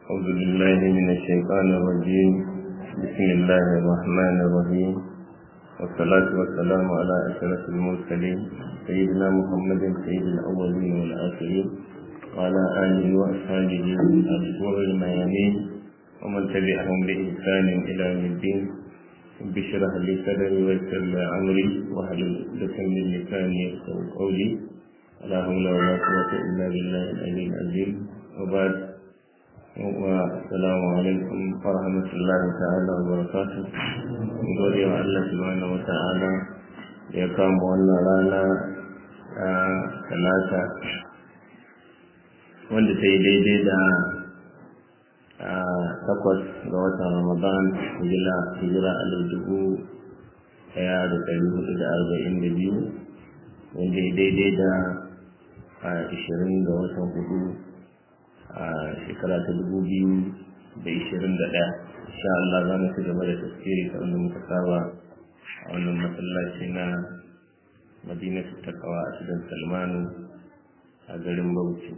أعوذ بالله من الشيطان الرجيم. بسم الله الرحمن الرحيم، والصلاة والسلام على أشرف المرسلين سيدنا محمد سيد الأولين والآخرين وعلى آله وأصحابه الغر الميامين ومن تبعهم بإحسان إلى يوم الدين. رب اشرح لي صدري ويسر لي أمري واحلل عقدة من لساني يفقهوا قولي. لا حول ولا قوة إلا بالله العلي العظيم. وبعد، والسلام عليكم ورحمة الله تعالى وبركاته. gode wa Allah subhanahu wata'ala ya kama wannan rana a talata wanda ta yi daidai da 8 ga watan Ramadan hijira 1442 wanda ya daidai da 20 ga watan hudu a shekara ta 2021. insha Allah za mu ci gaba da tafsiri ta wanda muka saba a wannan masallaci na Madinatu Taqwa a cikin Salmanu a garin Bauchi.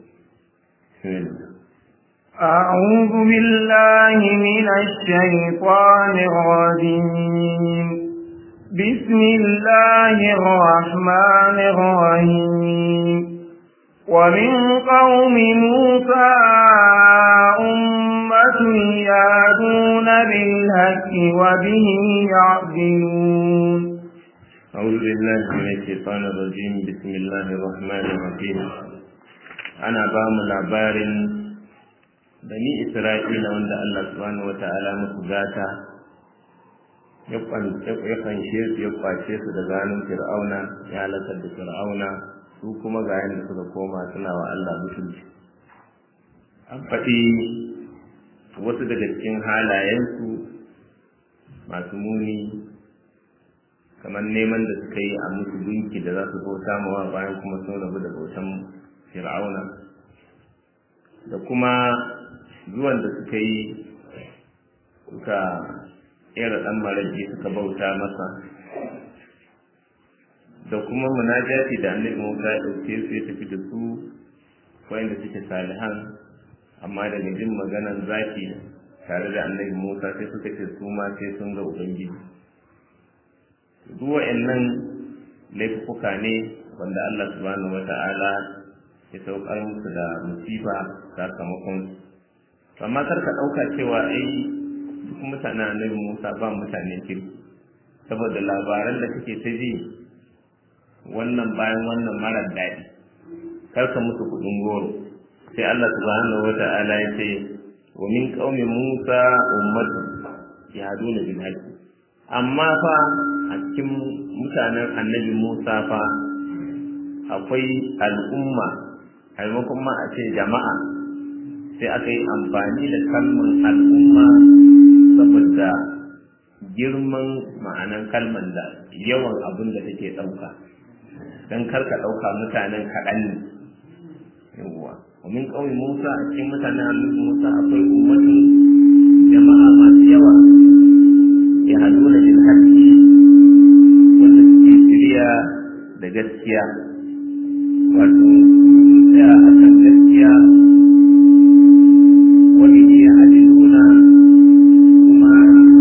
أعوذ بالله من الشيطان الرجيم. بسم الله الرحمن الرحيم. ومن قوم موسى أمة يهدون بالحق وبه يعدلون. أعوذ بالله من الشيطان الرجيم. بسم الله الرحمن الرحيم. أنا بام لابار بني إسرائيل وند الله سبحانه وتعالى مسجاتا yakan ya kwace su daga hannun Fir'auna, ya halakar da Fir'auna, su kuma ga yanda suka koma suna wa Allah mutunci. An faɗi wasu daga cikin halayensu masu muni, kamar neman da suka yi a musu gunki da za su bauta mawa bayan kuma sun rabu da bautan Fir'auna, da kuma zuwan da suka yi suka era ɗan maraji suka bauta masa, da kuma munajati da annabi Musa ya ɗauke su ya tafi da su wanda suke salihan, amma daga jin maganar zaki tare da annabi Musa sai suka ce su ma sai sun ga Ubangiji. Duk wa'annan laifuka ne wanda Allah subhanahu wata'ala ya saukar musu da musiba sakamakon su. Amma kar ka ɗauka cewa duk mutanen annabi Musa ba mutanen kirki, saboda labaran da kake ta ji wannan bayan wannan marar daɗi, kar ka musu kuɗin goro. Sai Allah subhanahu wata'ala ya ce wa min qaumi Musa ummatu yahduna bil haqq. Amma fa a cikin mutanen annabi Musa fa akwai al'umma, a maimakon ma a ce jama'a sai aka yi amfani da kalmar al'umma saboda girman ma'anan kalmar da yawan abin da take ɗauka, don karka ɗauka mutanen kaɗan ne. yawwa ومن قوم موسى a cikin mutanen annabi Musa akwai ummatin jama'a masu yawa ya haduna bil haqqi wanda suke shirya da gaskiya, wato tsaya akan gaskiya, wani ya adiluna kuma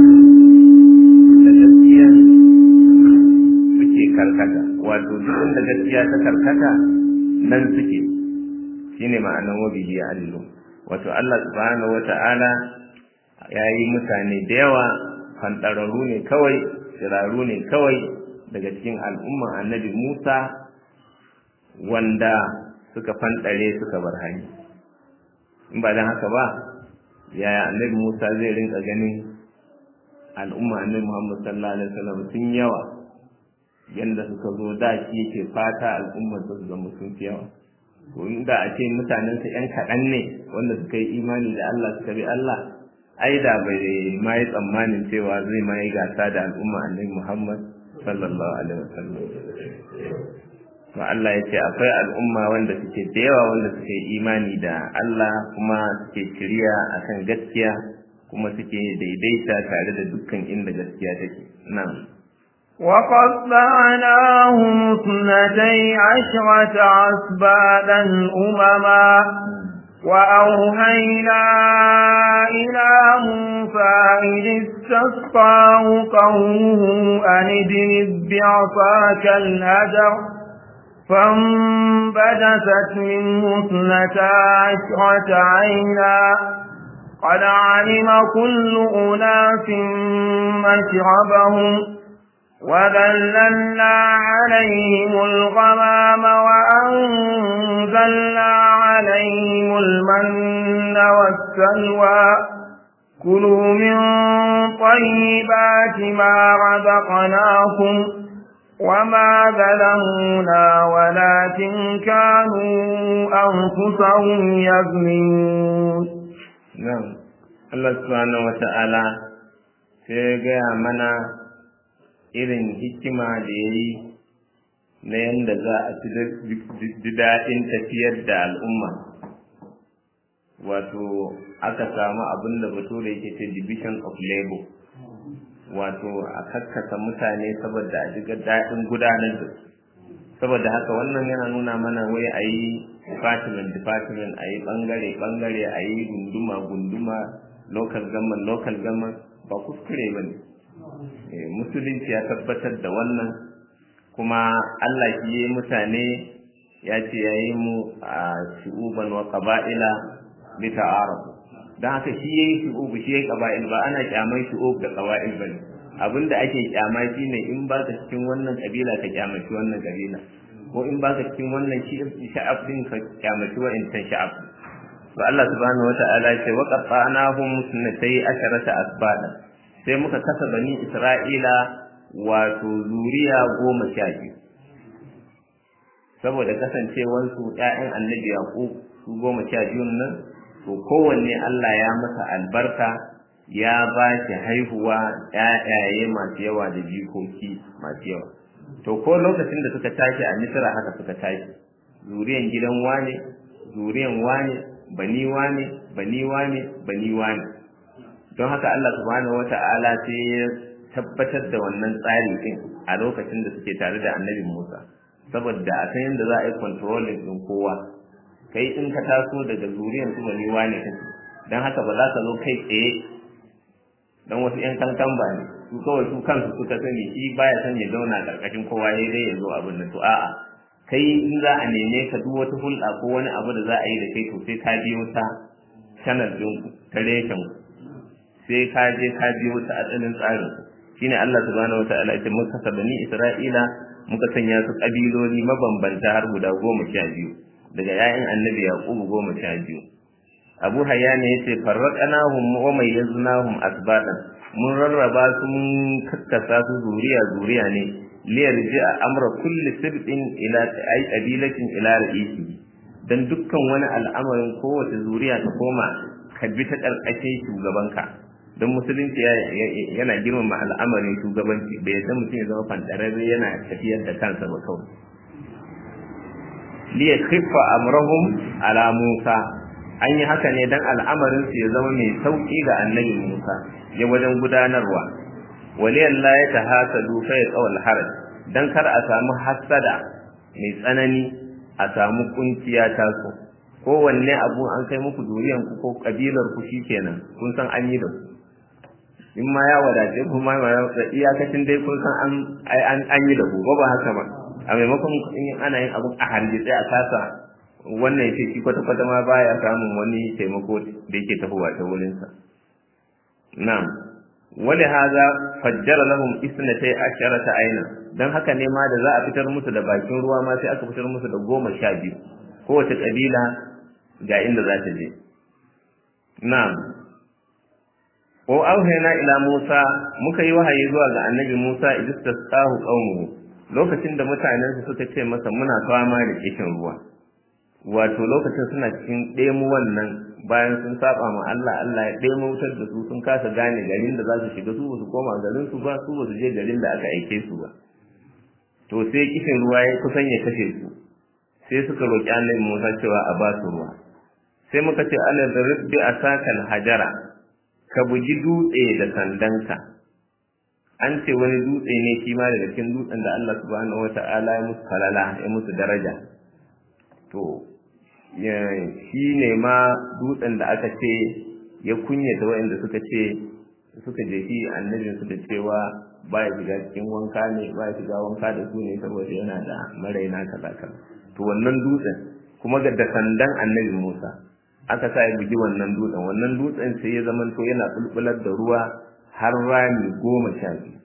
da gaskiya suke karkata, wato duk inda gaskiya ta karkata nan suke. shine ma'anar wabihi ya allu. Wato Allah subhanahu wata'ala ya yi mutane da yawa fantararru ne kawai, tsiraru ne kawai daga cikin al'umman annabi Musa wanda suka fantare suka bar hanya. In ba dan haka ba, yaya annabi Musa zai rinka ganin al'umma annabi Muhammad sallallahu alaihi wasallam sun yawa yanda suka zo da shi yake fata al'ummar su zama sun fi yawa. ko inda a ce mutanen su ƴan kaɗan ne wanda suka yi imani da Allah suka bi Allah, ai da bai ma yi tsammanin cewa zai ma yi gasa da al'umma annabi Muhammad sallallahu alaihi wasallam. To Allah ya ce akwai al'umma wanda suke da yawa wanda suke imani da Allah kuma suke shirya akan gaskiya kuma suke daidaita tare da dukkan inda gaskiya take. Na'am. وقطعناهم 12 أسباطا أمما وأوهينا إلى موسى إذ استسقاه قومه أن اضرب بعصاك الحجر فانبجست منه 12 عينا قد علم كل أناس مشربهم وذللنا عليهم الغمام وأنزلنا عليهم المن والسلوى كلوا من طيبات ما رزقناكم وما ظلمونا ولكن كانوا أنفسهم يظلمون. نعم الله سبحانه وتعالى sai mana irin hikima da ya yi na yadda za a ji daɗin tafiyar da al'umma, wato aka samu abin da bature yake ce division of labor, wato a kakkasa mutane saboda a ji daɗin gudanar da su. Saboda haka wannan yana nuna mana wai a yi department a yi ɓangare a yi gunduma local government ba kuskure ba ne. Musulunci ya tabbatar da wannan, kuma Allah shi yi mutane ya ce ya yi mu a shu'uban wa qaba'ila bi ta'arafu. Dan haka shi yayi shu'ub shi yayi qaba'il, ba ana kyamai shu'ub da qaba'il bane. Abinda ake kyama shine in ba ka cikin wannan kabila ka kyamaci wannan kabila, ko in ba ka cikin wannan sha'ab din ka kyamaci wa'intan sha'ab. To Allah subhanahu wata'ala ya ce wa qatta'nahum sunnatay asharata asbada, sai muka kasa bani Isra'ila wato zuriya 12, saboda kasancewansu ƴaƴan annabi Yaqub su 12 nan, to kowanne Allah ya masa albarka, ya ba shi haihuwa ƴaƴaye masu yawa da jikoki masu yawa. To ko lokacin da suka tashi a Misra haka suka tashi, zuriyan gidan wane, zuriyan wane, bani wane, bani wane, bani wane. Don haka Allah subhanahu wata'ala sai ya tabbatar da wannan tsari din a lokacin da suke tare da Annabi Musa, saboda a san yadda za a yi controlling din kowa. Kai in ka taso daga zuriyan su bani wane kake, don haka ba za ka zo kai tsaye dan wasu ƴan kankan ba ne, su kawai su kansu suka sani shi baya son ya zauna karkashin kowa ya dai ya zo abin nan. To a'a, kai in za a neme ka duk wata hulɗa ko wani abu da za a yi da kai, to sai ka biyo ta channel ɗin ku ta reshen ku, sai ka je ka biyo ta asalin tsarin ku. Shine Allah subhanahu wataala ya ce muka kasa bani Isra'ila muka sanya su kabiloli mabambanta har guda 12 daga ƴaƴan Annabi Yaqub 12. Abu Hayyan yace farraqnahum wa mayyaznahum asbadan, mun rarraba su mun kakkasa su zuriya ne liyarji'a amra kulli sibtin ila ay qabilatin ila ra'isi, dan dukkan wani al'amarin kowace zuriya ta koma ka bi ta karkashin shugabanka. Dan musulunci yana girmama al'amarin shugabanci, bai san mutum ya zama fantararre yana tafiyar da kansa ba kawai. Liyakhiffa amrahum ala Musa, an yi haka ne dan al'amarin su ya zama mai sauki ga Annabi Musa ya wajen gudanarwa. Waliyallahi ya tahasadu fa yaqawal haraj, dan kar a samu hasada mai tsanani, a samu kunciya taso. Kowanne abu an kai muku duriyan ku ko kabilar ku shikenan kun san an yi da ku. In ma ya wadace kuma da iyakacin dai kun san an yi da ku, ba haka ba. A maimakon in ana yin abu a hargitse a kasa, wannan ya ce shi kwata-kwata ma baya samun wani taimako da yake tafowa ta wurinsa. Na'am, wali haza fajjara lahum 12 aina, dan haka ne ma da za a fitar musu da bakin ruwa ma sai aka fitar musu da 12, kowace kabila ga inda za ta je. Na'am, wa auhayna ila Musa, muka yi wahayi zuwa ga Annabi Musa idistasqahu qaumuhu, lokacin da mutanensa suka ce masa muna fama da kishin ruwa. Wato lokacin suna cikin ɗemu wannan, bayan sun saba ma Allah, Allah ya ɗemu wutar da su, sun kasa gane garin da za su shiga, su ba su koma garin su ba, su ba su je garin da aka aike su ba. To sai kishin ruwa ya kusan ya kashe su, sai suka roƙi Annabi Musa cewa a ba su ruwa. Sai muka ce Allah da rabbi asakal hajara, ka bugi dutse da sandanka. An ce wani dutse ne shi ma daga cikin dutsen da Allah subhanahu wata'ala ya musu falala, ya musu daraja. To shi ne ma dutsen da aka ce ya kunyata waɗanda suka jefi annabin su da cewa ba ya shiga cikin wanka ne, ba ya shiga wanka da su ne saboda yana da maraina kaza. To wannan dutsen kuma da sandan annabi Musa aka sa ya bugi wannan dutsen sai ya zama to yana bulbular da ruwa har rami 12.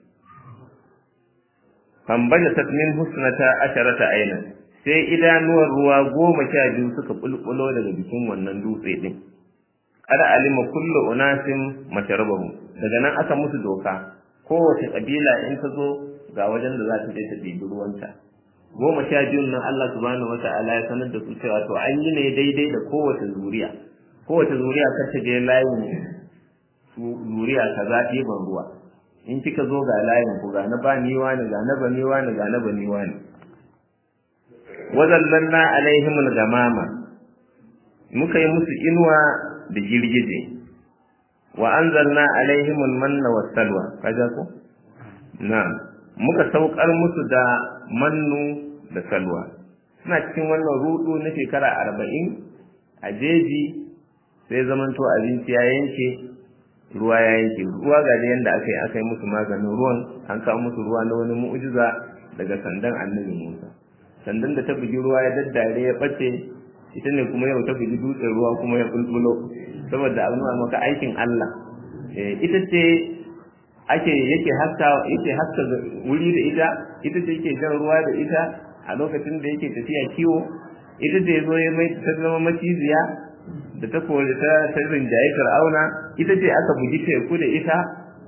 fambaja tatmin husnata asharata aina, sai idanuwar ruwa 12 suka bulbulo daga jikin wannan dutse din. Kada alima kullu unasin masharabahu, daga nan aka musu doka kowace kabila in ta zo ga wajen da za ta je ta ɗibi ruwanta. 12 nan Allah subhanahu wata'ala ya sanar da su cewa to an yi ne daidai da kowace zuriya kar ta je layin zuriya kaza ɗiban ruwa. In kika zo ga layin ku ga na baniwa ne, ga na baniwa ne, ga na baniwa ne. Wazallanna alaihimul gamama, muka yi musu inuwa da girgije. Wa anzalna alaihimul manna wassalwa, kaja ko? Na'am, muka saukar musu da mannu da salwa. Suna cikin wannan rudu na shekara 40 a jeji, sai zamanto abinci ya yanke, ruwa ya yanke. Ruwa ga da yanda aka yi musu maganin ruwan, an kawo musu ruwa na wani mu'jiza daga sandan annabi Musa. Sandan da ta bugi ruwa ya daddare ya bace, ita ne kuma yau ta bugi dutsen ruwa kuma ya bulbulo, saboda abin da maka aikin Allah. Ita ce yake haska wuri da ita ce yake jan ruwa da ita a lokacin da yake tafiya kiwo. Ita ce zo ya mai ta zama maciziya da ta kore ta rinjaye Fir'auna. Ita ce aka bugi teku da ita,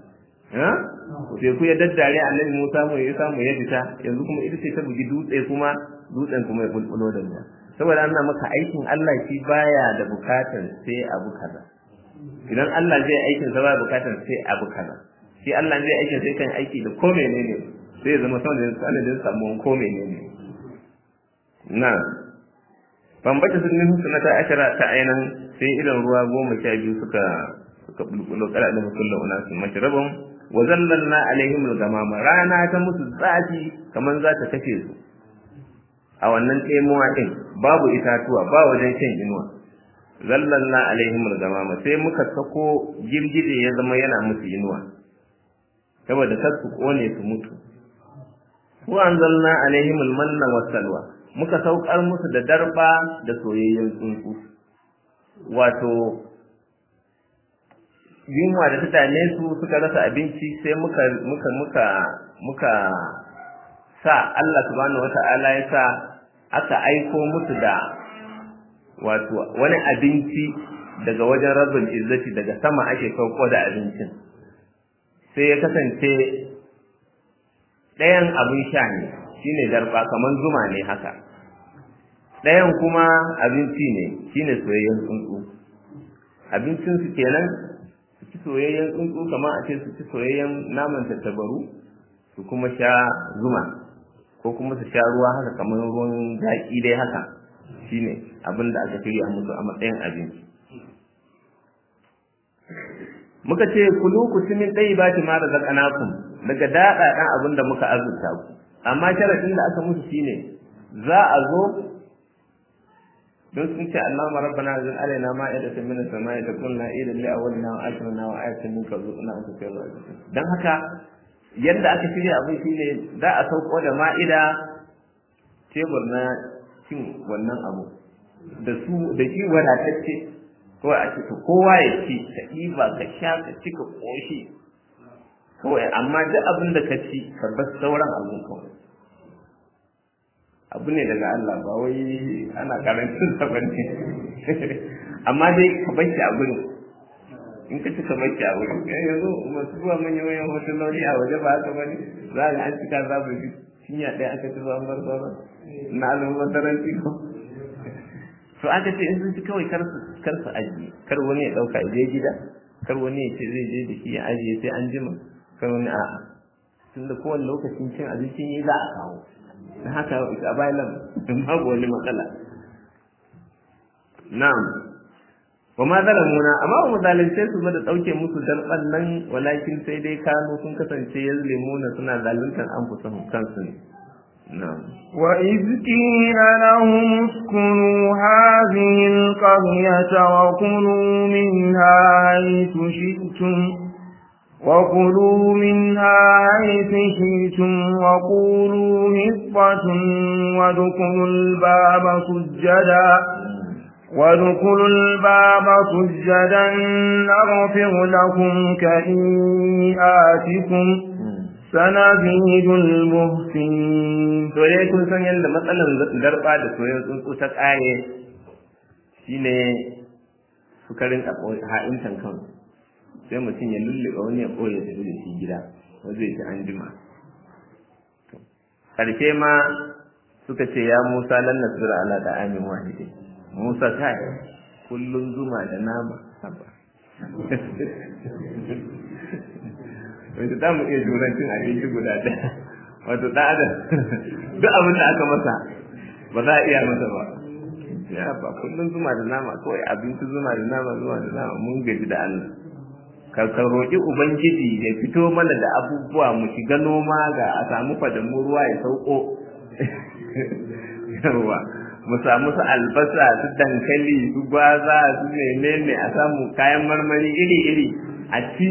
teku ya daddare annabi Musa ya samu ya fita. Yanzu kuma ita ce ta bugi dutse kuma dutsen kuma ya bulbulo da ruwa. Saboda Allah maka aikin Allah shi baya da bukatar sai abu kaza. Idan Allah zai aikin sa ba bukatar sai abu kaza. Shi Allah zai aikin sai kan aiki da ko menene sai zama sanadin samuwan ko menene. Na bambata sun nuhu sunata ashara ta ainihin sai idan ruwa 12 suka bulbulo kala da mukullu unasu mashrabun wa zallalna alaihim al-gamama, rana ta musu zafi kaman za ta kashe su a wannan tsemuwa din, babu itatuwa ba wajen shan inuwa. Zallalna alaihim al-gamama, sai muka sako girgije ya zama yana musu inuwa saboda kar su kone su mutu. Wa anzalna alaihim al-manna was-salwa, muka saukar musu da darba da soyayyen tsuntsu. Wato yunwa da ta dame su suka rasa abinci, sai muka sa Allah subhanahu wata'ala ya sa aka aiko musu da wato wani abinci daga wajen rabbul izzati, daga sama ake sauko da abincin. Sai ya kasance ɗayan abin sha ne, shine darba kaman zuma ne haka. Ɗayan kuma abinci ne, shine soyayyen tsuntsu. Abincin su kenan su ci soyayyen tsuntsu, kamar a ce su ci soyayyen naman tattabaru, su kuma sha zuma, ko kuma su sha ruwa haka kamar ruwan zaƙi dai haka. Shine abin da aka shirya musu a matsayin abinci. Muka ce kulu ku ci min tayyibati ma razaqnakum, daga daɗaɗan abin da muka azurta ku. Amma sharadin da aka musu shine za a zo don sun ce Allahumma rabbana anzil alaina ma'idatan minas sama'i takunna idan li awwalina wa akhirina wa ayatan minka warzuqna anta khairul raziqin. Dan haka yadda aka shirya abin shine za a sauko da ma'ida, tebur na cin wannan abu da shi wadatacce, ko a ce kowa ya ci, ka ɗiba ka sha ka ci ka ƙoshi kawai, amma duk abin da ka ci ka bar sauran abin kawai. Abu ne daga Allah, ba wai ana karancin sa bane. Amma dai ka bar shi a gurin, in ka ci ka bar shi a gurin. Yanzu masu zuwa manyan hotunoni a waje ba haka bane, za ga an cika zabu bi cinya ɗaya aka ci zuwa bar sauran na almubazzaranci ko. To aka ce in sun ci kawai kar su ajiye, kar wani ya ɗauka ya je gida, kar wani ya ce zai je da shi ya ajiye sai an jima, kar wani a'a. Tunda kowane lokacin cin abincin yi za a kawo. Da haka a bayan babu wani matsala. Na'am. Wa ma zalamuna, amma ba mu zalunce su ba da dauke musu darban nan, walakin sai dai kanu sun kasance yazlimuna, suna zaluntar anfusahum kansu ne. na'am وإذ قيل لهم اسكنوا هذه القرية وكلوا منها حيث شئتم وقولوا حطة وادخلوا الباب سجدا نغفر لكم خطيئاتكم سنزيد المحسنين. to dai kun san yadda matsalar darba da soyayyen tsuntsu ta kare shine sukarin ha'intan kansu sai mutum ya lulluɓe wani ya ɓoye tafi da shi gida wanda zai ci an jima ƙarshe ma suka ce ya Musa lan nasbira ala ta'amin wahidi Musa ta kullun zuma da nama haba wanda za mu iya juran cin abinci guda ɗaya wato ɗan adam duk abin da aka masa ba za a iya masa ba ya ba kullun zuma da nama kawai abinci zuma da nama mun gaji da Allah ka roƙi ubangiji ya fito mana da abubuwa mu shiga noma ga a samu fadamu ruwa ya sauko yawa mu samu su albasa su dankali su gwaza su menene a samu kayan marmari iri a ci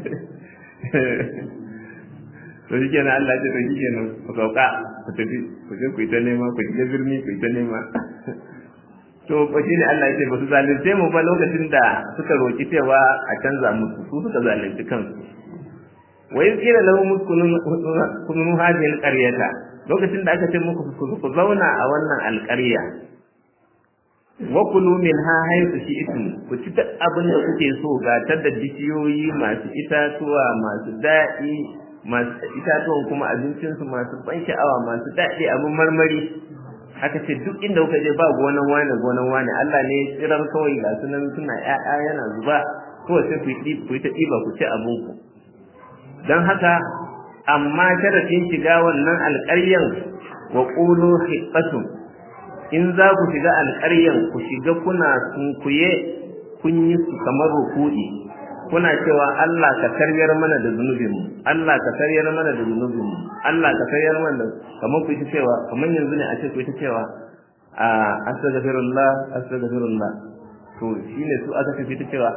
to shi kenan Allah ya ce to shi kenan ku sauka ku tafi ku je ku yi ta nema ku je birni ku yi ta nema to ba shine Allah ya ce ba su zalunce mu ba lokacin da suka roki cewa a canza musu su suka zalunci kansu wa yuzkira lahum kunu hadhihi alqaryata lokacin da aka ce muku ku zauna a wannan alqarya wa kulu minha haythu shi'tum ku ci duk abin da kuke so ga tadda bishiyoyi masu itatuwa masu daɗi masu itatuwan kuma abincinsu masu ban sha'awa masu daɗi abin marmari aka ce duk inda kuka je ba gonan wani Allah ne tsirar kawai ga sunan suna ƴaƴa yana zuba kawai sai ku yi ta ɗiba ku ci abinku don haka amma sharafin shiga wannan alƙaryan wa qulu hiqqatun in za ku shiga alƙaryan ku shiga kuna sunkuye kun yi su kamar ruku'i kuna cewa Allah ka karyar mana da zunubinmu Allah ka karyar mana da zunubinmu Allah ka karyar mana kamar ku ita cewa kamar yanzu ne a ce ku ita cewa astaghfirullah to shine su aka tafi ta cewa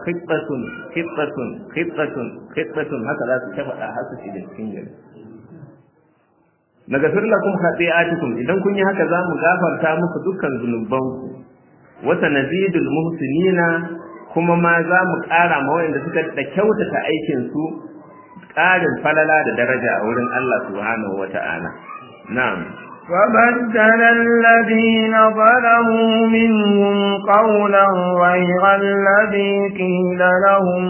khittatun haka za su ta faɗa har su shiga cikin gari nagafir lakum khati'atikum idan kun yi haka za mu gafarta muku dukkan zunubanku wa sanazidul muhsinina kuma ma za mu ƙara ma wanda suka da kyautata aikinsu ƙarin falala da daraja a wurin Allah subhanahu wa ta'ala. Na'am. فبدل الذين ظلموا منهم قولا غير الذي قيل لهم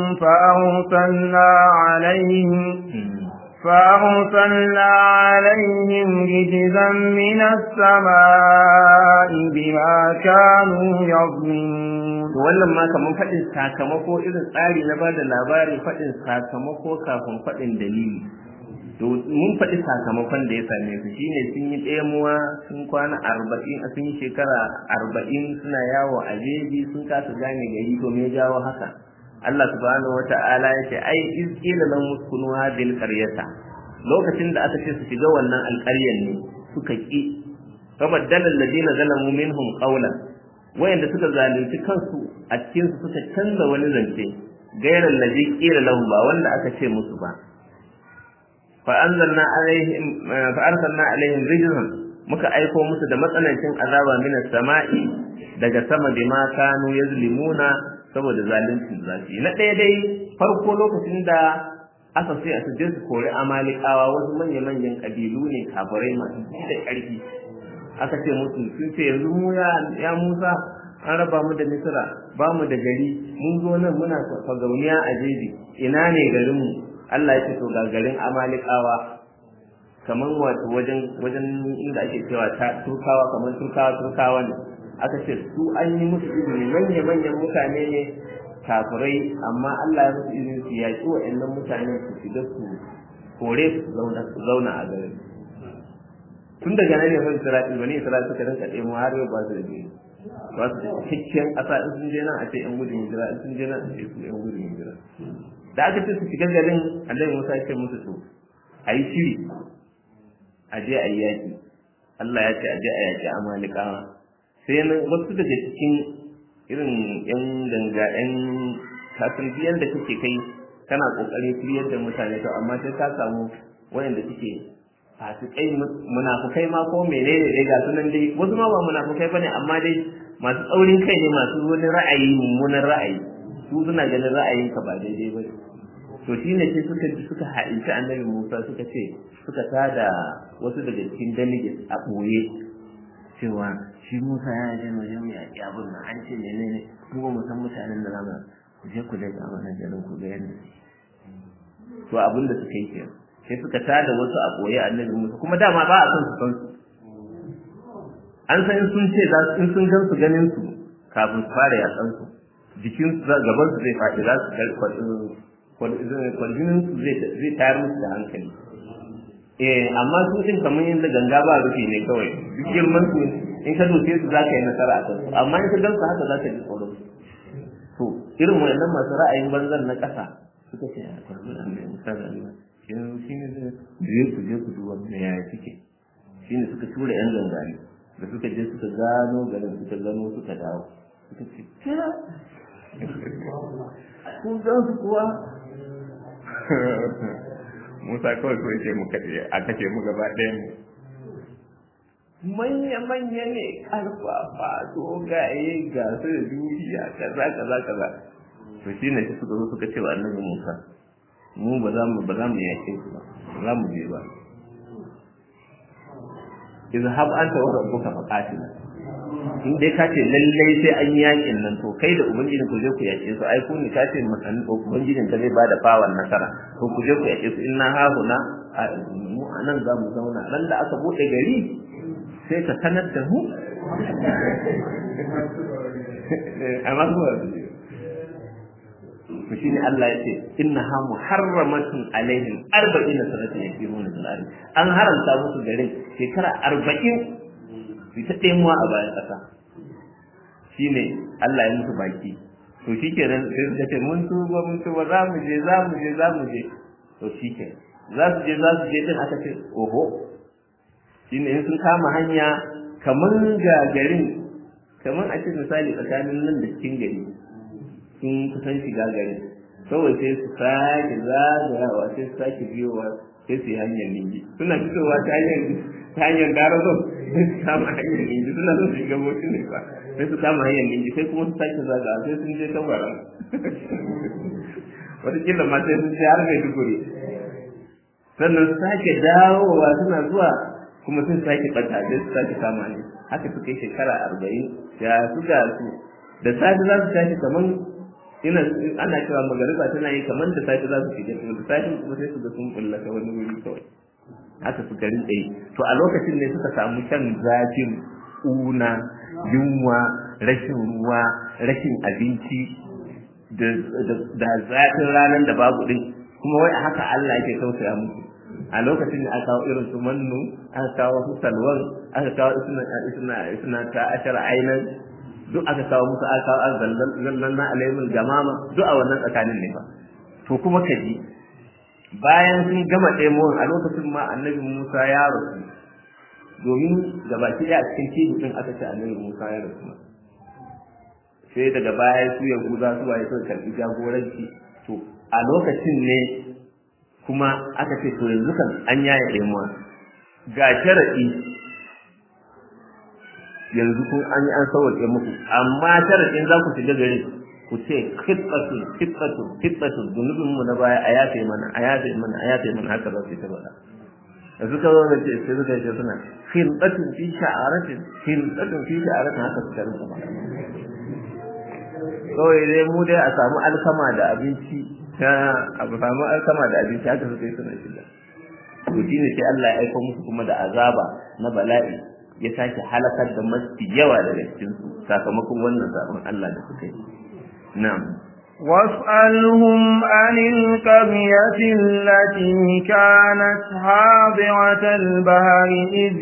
فأرسلنا عليهم رجزا من السماء بما كانوا يظلمون. wannan ma kaman faɗin sakamako irin tsari na bada labari faɗin sakamako kafin faɗin dalili to mun faɗi sakamakon da ya same su shine sun yi ɗemuwa sun kwana 40 sun yi shekara 40 suna yawo a jeji sun kasa gane gari to me jawo haka Allah subhanahu wata'ala ya ce ai izqila lahum uskunu hadhihi alqaryata lokacin da aka ce su shiga wannan alƙaryan ne suka ki fabaddala alladhina zalamu minhum qawlan wayanda suka zalunci kansu a cikin su suka canza wani zance gairan ladhi qila lahum ba wanda aka ce musu ba fa arsalna alaihim rijzan muka aiko musu da matsanancin azaba minas sama'i daga sama bima kanu yazlimuna saboda zalunci zafi na ɗaya dai farko lokacin da aka sai a suje su kori amalikawa wasu manya-manyan ƙabilu ne kafirai masu da ƙarfi aka ce musu sun ce yanzu mu ya Musa an raba mu da Misra ba mu da gari mun zo nan muna fagauniya a jeji ina ne garinmu Allah ya ce to ga garin amalikawa kaman wato wajen inda ake cewa turkawa kaman turkawa ne aka ce su an yi musu izini manyan mutane ne kafirai amma Allah ya musu izini su yaƙi waɗannan mutane su shiga su kore su zauna a garin tun daga nan ne fa Isra'il suka rinka ɗemo har yau ba su da biyu ba su da cikakken ƙasa in sun je nan a ce ƴan gudun hijira in sun je nan a ce su ƴan gudun hijira da aka ce su shiga garin Allah Musa ya ce musu to a yi shiri a je a yi yaƙi Allah ya ce a je a yaki amalikawa sai wasu daga cikin irin yan ganga yan kasan biyan da kake kai kana kokarin kiriyar da mutane to amma sai ka samu wayanda suke fasikai munafukai ma ko menene dai ga sunan dai wasu ma ba munafukai bane amma dai masu tsaurin kai ne masu wani ra'ayi mummunan ra'ayi su suna ganin ra'ayinka ba daidai bane to shine sai suka haɗinci annabi Musa suka ce suka tada wasu daga cikin delegates a ɓoye cewa shi Musa ya je mu je mu yaƙi abin nan an ce menene mu ba mu san mutanen da zamu je ku daga wannan garin ku ga yanda to abin da suka yi kenan sai suka tada wasu a ɓoye annabi Musa kuma dama ba a son su san su an san sun ce in sun gan su ganin su kafin su fara yaƙan su jikin su gaban su zai faɗi za su kwarjinin su zai tayar musu da hankali amma su din kamar yadda ganga ba rufi ne kawai duk girman su in ka doke su za ka yi nasara a kansu amma in ka gan su haka za ka ji tsoron to irin wayannan masu ra'ayin banzan na ƙasa suka ce a kwarjin da mai misali Allah shi ne je ku duba me yaya suke shi ne suka tura yan gangane da suka je suka gano garin suka gano suka dawo suka ce kun gan su kuwa Musa kawai so yake mu a kace mu gaba ɗayan mu manya ne karfafa dogaye ga su da duniya kaza to shine shi suka zo suka ce wa annabi Musa mu ba za mu yake su ba za mu je ba izhab anta wa rabbuka faqatil in dai ka ce lallai sai an yakin nan to kai da ubangijin ku je ku yake su ai ku ne ka ce masanin ubangijin da zai bada fawan nasara to ku je ku yake su inna hahuna mu anan za mu zauna ran da aka bude gari sai ka sanar da mu amma ku shine Allah ya ce innaha muharramatun alaihim 40 sanatan yakiruna bil ardi an haramta musu garin shekara 40 su ta ɗemuwa a bayan ƙasa shi ne Allah ya musu baki to shi ke nan sai suka ce mun tuba za mu je to shi ke za su je din aka ce oho shi ne sun kama hanya kamar ga garin kamar a ce misali tsakanin nan da cikin gari sun kusan shiga garin kawai sai su sake zagayawa sai su sake biyowa sai su yi hanyar ninji suna fitowa ta hanyar darazon sai su kama hanyar ninji suna son shiga motsi ne ba sai su kama hanyar ninji sai kuma su sake zagawa sai sun je kabara wataƙila ma sai sun je har mai duguri sannan su sake dawowa suna zuwa kuma sun sake ɓata sai su sake kama hanyar haka su kai shekara 40 ya su ga su da safe za su tashi kamar ana cewa magariba tana yi kamar da safe za su shiga da safe kuma sai su ga sun bullaka wani wuri kawai haka su garin ɗaya to a lokacin ne suka samu shan zafin ƙuna yunwa rashin ruwa rashin abinci da zafin ranar da babu ɗin kuma wai a haka Allah yake tausaya musu a lokacin da aka kawo irin su mannu aka kawo su salwan aka kawo isna ta ashara ainan duk aka kawo musu aka kawo zallanna alaihimul gamama duk a wannan tsakanin ne fa to kuma kaji bayan sun gama ɗaimon a lokacin ma annabi Musa ya rasu domin da baki ɗaya a cikin kibi ɗin aka ce annabi Musa ya rasu ma sai daga baya su Yahuda su waye suka karɓi jagoranci to a lokacin ne kuma aka ce to yanzu kan an yaye ɗaimon ga sharaɗi yanzu kun an yi an sauwaƙe muku amma sharaɗin za ku shiga gari ku ce kitbatun zunubin mu na baya a yafe mana haka za su ta faɗa da suka zo da ce sai suka ce suna kitbatun fi sha'aratin haka suka rinka ba kawai dai mu dai a samu alkama da abinci haka suka yi suna shiga to shine sai Allah ya aika musu kuma da azaba na bala'i ya sake halakar da mafi yawa daga cikin su sakamakon wannan sabon Allah da suka yi na'am واسألهم عن القرية التي كانت حاضرة البحر إذ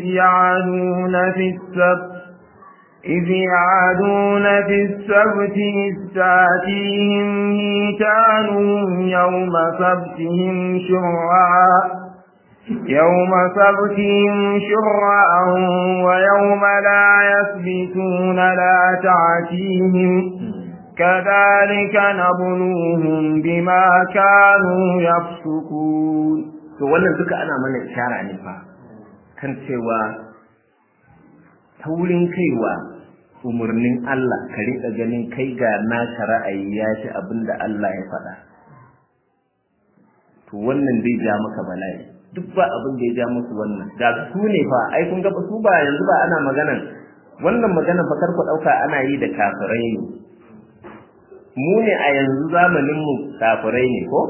يعدون في السبت إذ تأتيهم هيتانهم يوم سبتهم يوم سبتهم شرعا ويوم لا يثبتون لا تأتيهم كذلك نبلوهم بما كانوا يفسقون. to wannan duka ana mana ishara ne fa kan cewa taurin kaiwa umurnin Allah ka rika ganin kai ga naka ra'ayi ya ci abinda Allah ya faɗa, to wannan zai ja maka bala'i. Duk ba abin da ya ja musu wannan da su ne fa ai kun ga su ba yanzu ba ana maganan wannan magana fa kar ku dauka ana yi da kafirai ne, mu ne a yanzu zamanin mu kafirai ne ko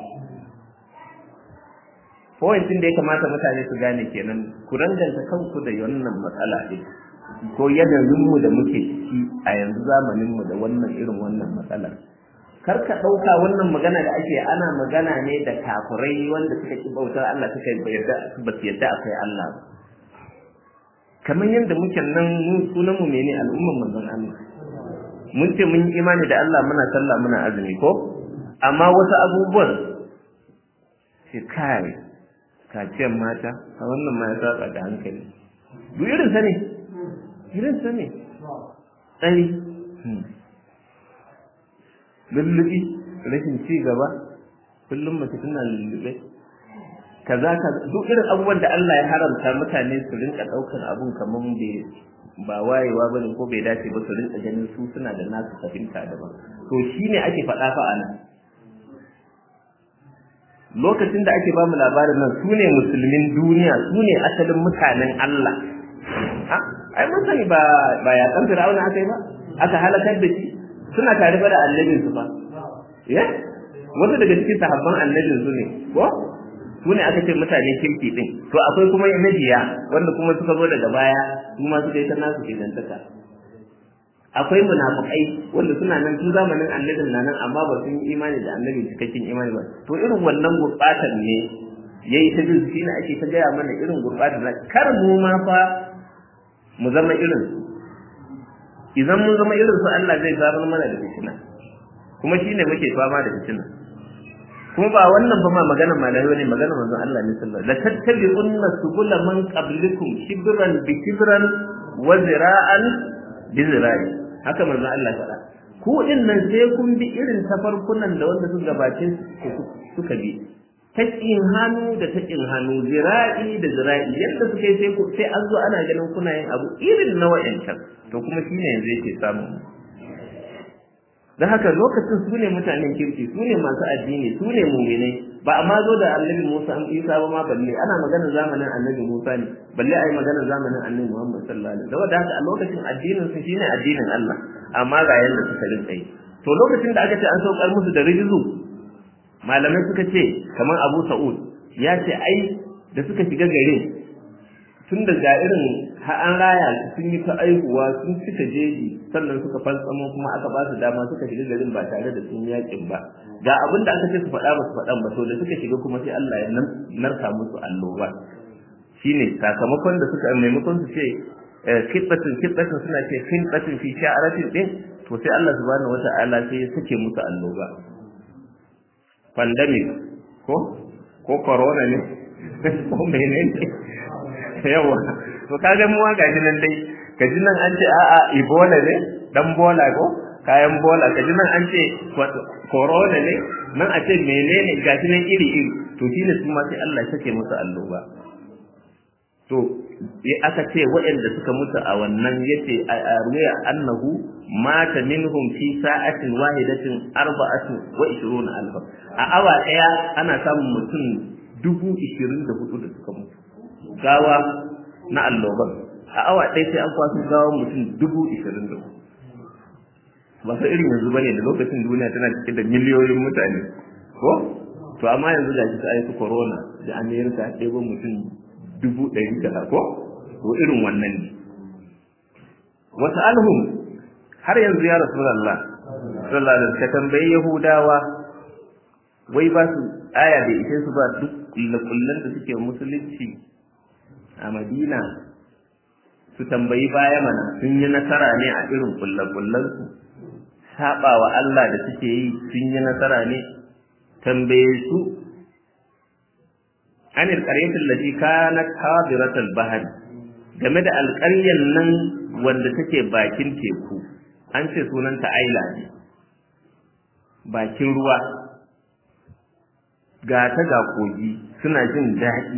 pointin da ya kamata mutane su gane kenan. Ku danganta kanku da wannan matsala din ko yanayin mu da muke ciki a yanzu zamanin mu da wannan irin wannan matsalar. Kar ka ɗauka wannan magana da ake ana magana ne da kafirai wanda suka ki bautar Allah suka yarda ba su yarda akwai Allah ba. Kamar yadda muke nan mu sunan mu mene al'umman manzon Allah. Mun ce mun yi imani da Allah muna sallah muna azumi ko? Amma wasu abubuwan sai kai kaciyar mata a wannan ma ya saba da hankali. Duk irin sa ne. Irin sa ne. Tsari. Lullubi rashin ci gaba kullum mace tana lullube kaza duk irin abubuwan da Allah ya haramta mutane su rinka daukar abun kaman ba wayewa bane ko bai dace ba su rinka ganin su suna da nasu fahimta daban. To shine ake faɗa fa anan lokacin da ake bamu labarin nan su ne musulmin duniya, su ne asalin mutanen Allah. Ai mun sani ba ya kan Fir'auna aka yi ba aka halakar da shi, suna tare da annabin su fa wasu daga cikin sahabban annabin su ne ko su ne aka ce mutane kirki din. To akwai kuma nabiya wanda kuma suka zo daga baya su ma suka yi ta nasu kidantaka. Akwai munafikai wanda suna nan tun zamanin annabin nan amma ba sun yi imani da annabi cikakken imani ba. To irin wannan gurbatan ne yayi ta jin shi ne ake ta gaya mana irin gurbatan kar mu ma fa mu zama irin idan mun zama irin su Allah zai zabar mana da fitina, kuma shine muke fama da fitina. Kuma ba wannan ba ma maganar malami ne, maganar manzon Allah ne sallallahu alaihi wasallam. La tattabi'unna subula man qablikum shibran bi shibran wa zira'an bi zira'i. Haka manzon Allah ya faɗa. Ku din nan sai kun bi irin tafarkunan da wanda suka gabace suka bi. Taƙin hannu da taƙin hannu, zira'i da zira'i, yadda suka yi sai an zo ana ganin kuna yin abu irin na wa'yancan. To kuma shi ne yanzu yake samu. Da haka lokacin su ne mutanen kirki, su ne masu addini, su ne muminai. Ba a ma zo da annabi Musa an Isa ba ma balle, ana maganar zamanin annabi Musa ne, balle a yi maganar zamanin annabi Muhammad sallallahu alaihi wasallam. Da haka a lokacin addinin su shine addinin Allah, amma ga yanda suka rinka yi. To lokacin da aka ce an saukar musu da rijizu, malamai suka ce kamar Abu Sa'ud ya ce ai da suka shiga garin tun da ga irin an raya sun yi ta aihuwa sun cika jeji sannan suka fantsamo kuma aka ba su dama suka shiga garin ba tare da sun yakin ba. Ga abin da aka ce su faɗa ba su faɗan ba, to da suka shiga kuma sai Allah ya narka musu alloba. Shine sakamakon da suka maimakon su ce kitbatun suna ce kitbatun fi sha'aratin din, to sai Allah subhanahu wata'ala sai ya sake musu alloba. Pandemic ko corona ne ko menene yawa. To kaga mu ga nan dai kaji nan an ce a'a Ebola ne dan bola ko kayan bola, kaji nan an ce corona ne nan a ce menene gashi nan iri iri. To shine su ma sai Allah ya sake musu alloba. To aka ce waɗanda suka mutu a wannan yace a ruwaya annahu mata minhum fi sa'atin wahidatin 24,000. A awa daya ana samun mutum 24,000 da suka mutu gawa na alloban. A awa daya sai an kwaso gawa mutum 24,000. Ba sai irin yanzu bane da lokacin duniya tana cike da miliyoyin mutane ko to amma yanzu da shi sai su corona da America ɗebo mutum 100,000 ko to irin wannan ne. Wasu alhum har yanzu ya Rasulullah sallallahu alaihi wasallam ka tambayi Yahudawa wai ba su aya da ita su ba duk kullun da suke musulunci a Madina su tambayi baya mana sun yi nasara ne a irin kullun su sabawa Allah da suke yi sun yi nasara ne. Tambaye su anil qaryati allati kanat hadiratal bahr game da alƙaryan nan wanda take bakin teku an ce sunanta Aila ne bakin ruwa ga ta ga kogi suna jin daɗi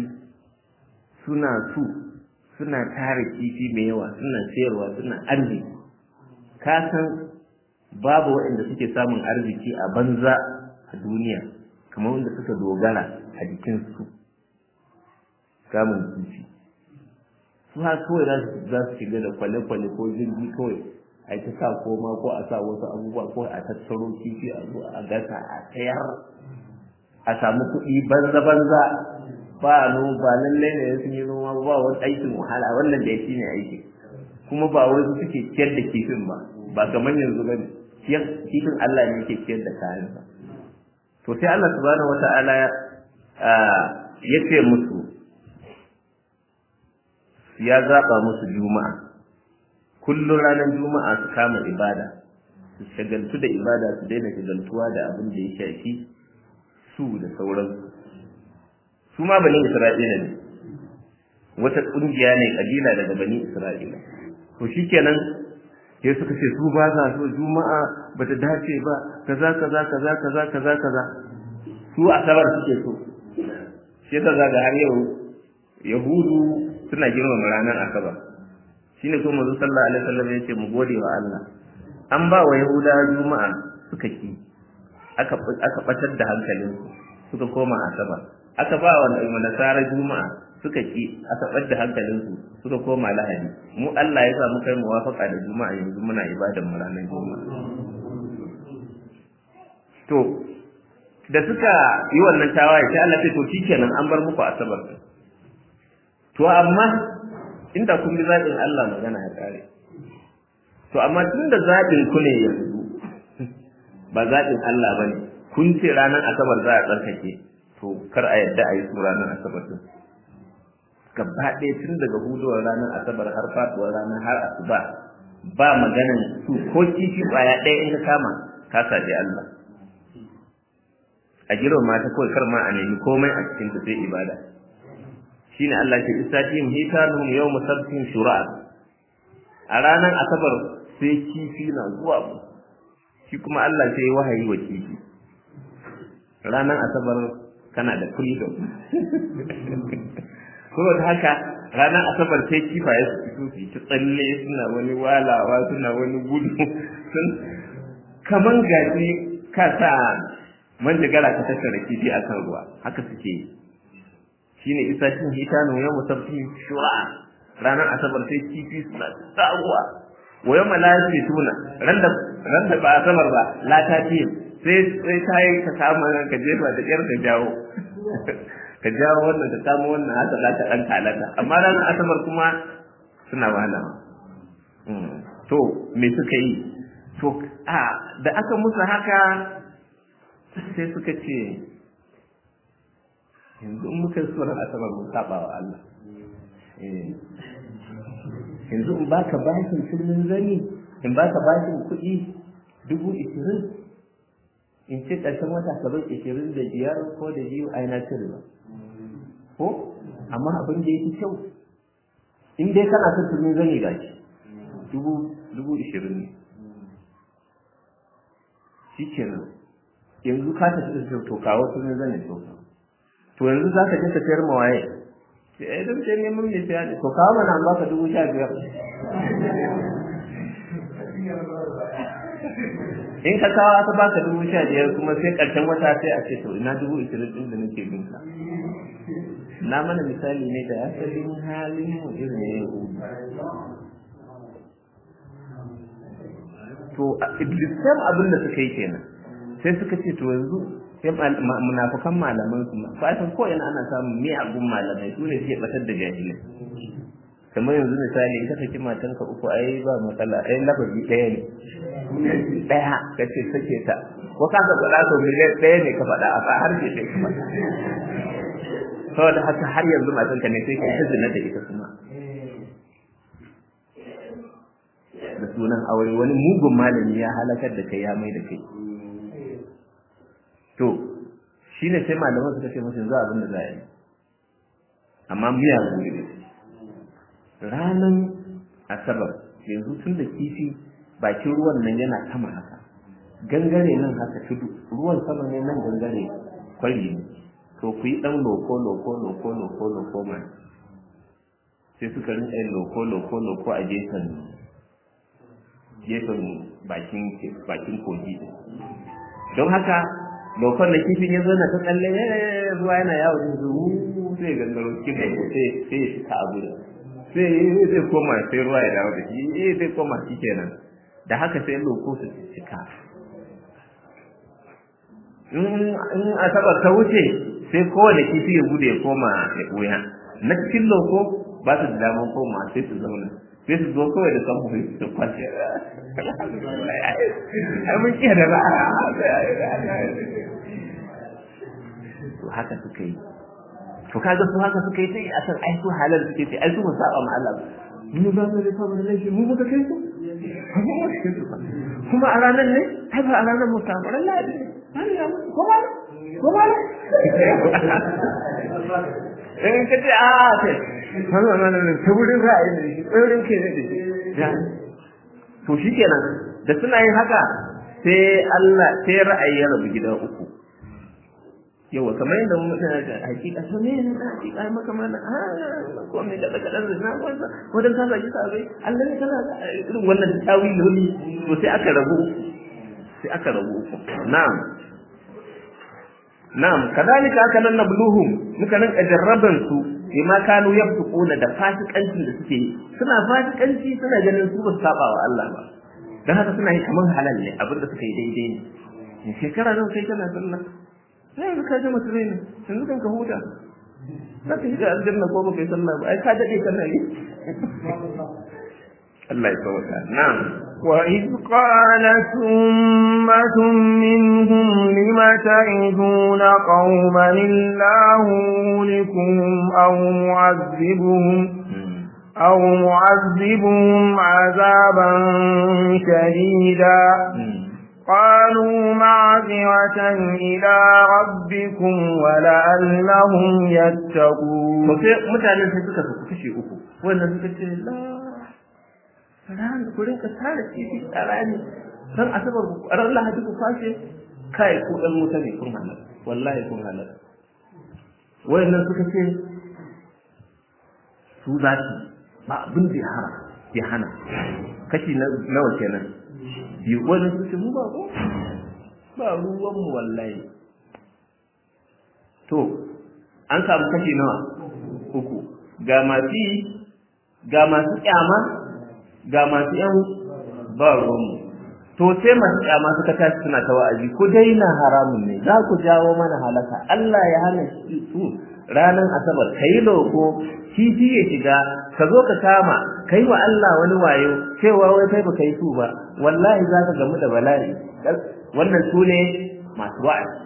suna tara kifi mai yawa suna sayarwa suna arziki ka san babu waɗanda suke samun arziki a banza a duniya kamar wanda suka dogara a jikinsu samun kifi su ha kawai za su shiga da kwale-kwale ko jirgi kawai a ta sa koma ko a sa wasu abubuwa ko a tattaro kifi a zo a gasa a sayar a samu kuɗi banza-banza ba lallai ne sun yi noma ba wani aikin wahala wannan da ya shi ne aiki kuma ba wai suke ciyar da kifin ba kamar yanzu ba ne kifin Allah ne yake ciyar da kayansa to sai Allah subhanahu wata'ala ya ce musu ya zaɓa musu juma'a kullum ranar juma'a su kama ibada su shagaltu da ibada su daina shagaltuwa da abin da ya shafi su da sauransu su ma bani Isra'ila ne wata ƙungiya ne kabila daga bani Isra'ila to shikenan sai suka ce su ba za so juma'a bata dace ba kaza su asabar suke so sai ta zaga har yau yahudu suna girmama ranar asabar shine kuma manzo sallallahu alaihi wasallam yace mu gode wa Allah an ba wa yahuda juma'a suka ki aka batar da hankalinsu suka koma asabar aka ba wa nasara juma'a suka ki aka bar da hankalinsu suka koma lahadi mu Allah ya sa mu kai muwafaka da juma'a yanzu muna ibadan mu ranar juma'a to da suka yi wannan tawaye sai Allah ya ce to shikenan an bar muku asabar to amma inda kun bi zaɓin Allah magana ya kare to amma tunda zaɓin ku ne yanzu ba zaɓin Allah bane kun ce ranar asabar za a tsarkake to kar a yadda a yi su ranar asabar din gaba ɗaya tun daga hudowar ranar asabar har faɗuwar ranar har asuba ba maganan su ko kifi ƙwaya ɗaya in ka kama ka saje Allah a girma ta kawai kar ma a nemi komai a cikin ta sai ibada shine Allah ke istatihim hitanuhum yawma sabtihim shura'a a ranar asabar sai kifi na zuwa shi kuma Allah sai wahayi wa kifi ranar asabar kana da freedom kuma haka ranar asabar sai kifaye su fito su ci tsalle suna wani walawa suna wani gudu kaman gaji ka sa manjagara ka tattara kifi a kan ruwa haka suke yi shine isatin hitanu ya musabbi shura ranar asabar sai kifi suna tsaruwa wa yawma la yasituna randa ba asabar ba la ta ce sai ta yi ka samu ka jefa da ƙyar da jawo ka jawo wannan ka samu wannan haka za ta ɗan talata amma ranar asabar kuma suna wahala to me suka yi to da aka musu haka sai suka ce yanzu in muka yi surar asabar mun saba wa Allah yanzu in baka bashin filmin zani in baka bashin kuɗi 20,000 in ce ƙarshen wata ka bai 25 ko da biyu a yana cire ba ko amma abin da yake kyau in dai kana son turmin zani ga shi 20,000 ne shi kenan yanzu ka tafi da to kawo turmin zani to yanzu za ka je ka sayar mawaye sai don sai neman mai siya ne to kawo mana an baka 15,000 in ka kawo aka baka 15,000 kuma sai karshen wata sai a ce to ina 20,000 din da nake bin ka na mana misali ne da asalin halin mu irin ne to iblisam abin da suka yi kenan sai suka ce to yanzu sai munafikan malaman su fatan ko ina ana samun miyagun malamai su ne suke batar da jahilai kamar yanzu misali in ka saki matanka uku ai ba matsala ai lafazi ɗaya ne ɗaya ka ce sake ta ko ka faɗa to miliyan ɗaya ne ka faɗa a har ce sai ka faɗa saboda haka har yanzu matanka ne sai ka yi zina da ita kuma da sunan aure wani mugun malami ya halakar da kai ya mai da kai to shine sai malaman suka ce musu yanzu abin da za a yi amma miyagu ne ranan asabar yanzu tun da kifi bakin ruwan nan yana sama haka gangare nan haka tudu ruwan sama ne nan gangare kwari ne to ku yi dan loko ma sai suka rinka yin loko a gefen bakin kogi don haka lokon da kifin ya zo na ta tsalle zuwa yana yawo din zuwu sai gangaro cikin da sai ya fita abu da sai koma sai ruwa ya dawo da shi sai koma shi kenan da haka sai loko su cika in asabar ta wuce sai kowane kifi ya gude ya koma ya ɓoya na cikin loko ba su da damar koma sai su zauna sai su zo kawai da san mu su kwace ai mun kiyaye da ba to haka suka yi to kaga su haka suka yi sai akan ai su halal suke sai ai su mun saba ma Allah mu ba mu da sabon laifi mu muka kai su kuma a ranar ne ai ba a ranar mu samu Allah ne ko ba in ka ce a ce ta wurin ra'ayi ne shi tsorin ke ne da shi to shi kenan da suna yin haka sai ra'ayi ya rabu gida uku yawa kamar yadda mutane da hakika to ne na hakika ai maka mana ko me da daga dan zina ko dan ka zaki sabai Allah ne kana irin wannan tawiloli to sai aka rabu uku na'am kadalika aka nan nabluhum muka nan jarraban su bima kanu yabtuquna da fasikancin da suke yi suna fasikanci suna ganin su ba su saba wa Allah ba dan haka suna yi kaman halal ne abinda suka yi daidai ne shekara nan kai kana sallah sai ka ji mutum ne yanzu kan ka huta za ka shiga aljanna ko baka yi sallah ba ai ka dade kana yi Allah ya sauka na'am وإذ قالت أمة منهم لم تعظون قوما الله مهلكهم أو معذبهم عذابا شديدا قالوا معذرة إلى ربكم ولعلهم يتقون mutanen sai suka kashe uku wannan suka ce ran ku rinka tare kifi tsarani san asabar ku ran lahadi ku fashe kai ku dan mutane kun halal wallahi kun halal wayannan suka ce su zaki ba abin da ya hana kashi nawa kenan biyu wannan suka ce mu ba ruwan mu wallahi to an samu kashi nawa uku ga masu kyama ga masu yan ba ruwanmu to sai masu kyama suka tashi suna ta wa'azi ku daina haramun ne za ku jawo mana halaka Allah ya hana su ranar asabar kai loko kifi ya shiga ka zo ka kama kai wa Allah wani wayo cewa wai kai baka yi su ba wallahi za ka gamu da bala'i wannan su ne masu wa'azi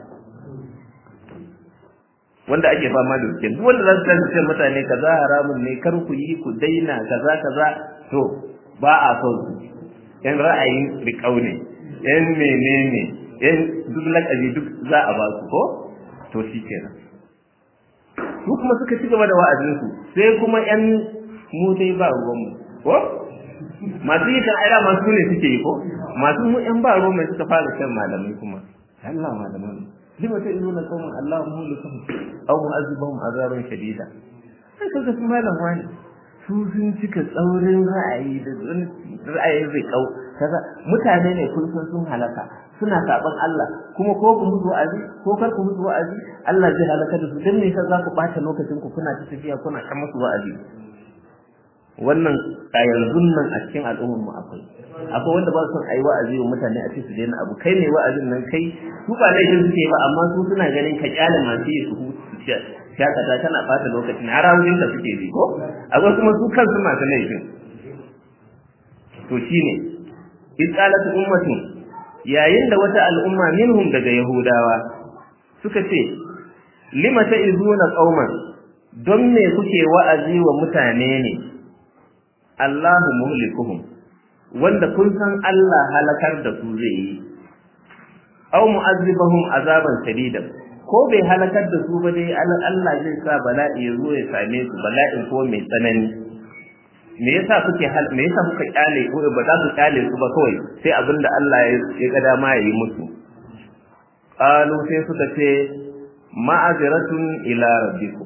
wanda ake fama da su duk wanda za su tashi ce mutane kaza haramun ne kar ku yi ku daina kaza to ba a son su yan ra'ayin riƙau ne yan menene yan duk lakabi duk za a ba su ko to shi kenan su kuma suka ci gaba da wa'azinsu sai kuma yan mu dai ba ruwanmu ko masu yi kan aira masu ne suke yi ko masu mu yan ba ruwan mai suka fara shan malamai kuma Allah malaman lima ta izo na kawai Allah mu lukum aw mu'azzibahum azaban shadida sai kaga su malam wani su sun cika tsaurin ra'ayi da ra'ayin riƙau kaza mutane ne kun san sun halaka suna saban Allah kuma ko ku musu wa'azi ko kar ku musu wa'azi Allah zai halaka da su dan ne sai za ku bata lokacin ku kuna ta tafiya kuna kan musu wa'azi wannan a yanzu nan a cikin al'ummar mu akwai wanda ba su son ayi wa'azi wa mutane a cikin su daina abu kai ne wa'azin nan kai su ba laifin suke ba amma su suna ganin ka kyale masu yi su shakata tana bata lokacin harawun da suke bi ko akwai kuma su kansu masu laifin to shine qalat ummatun yayin da wata al'umma minhum daga yahudawa suka ce lima ta'izuna qauman don me kuke wa'azi wa mutane ne Allahu muhlikuhum wanda kun san Allah halakar da su zai yi aw mu'azzibahum azaban shadidan ko bai halakar da su ba dai Allah zai sa bala'i ya zo ya same su, bala'in ko mai tsanani. Me yasa kuka kyale ko ba za su kyale su ba kawai sai abinda Allah ya ga dama ya yi musu? Qalu sai suka ce ma'aziratun ila rabbikum,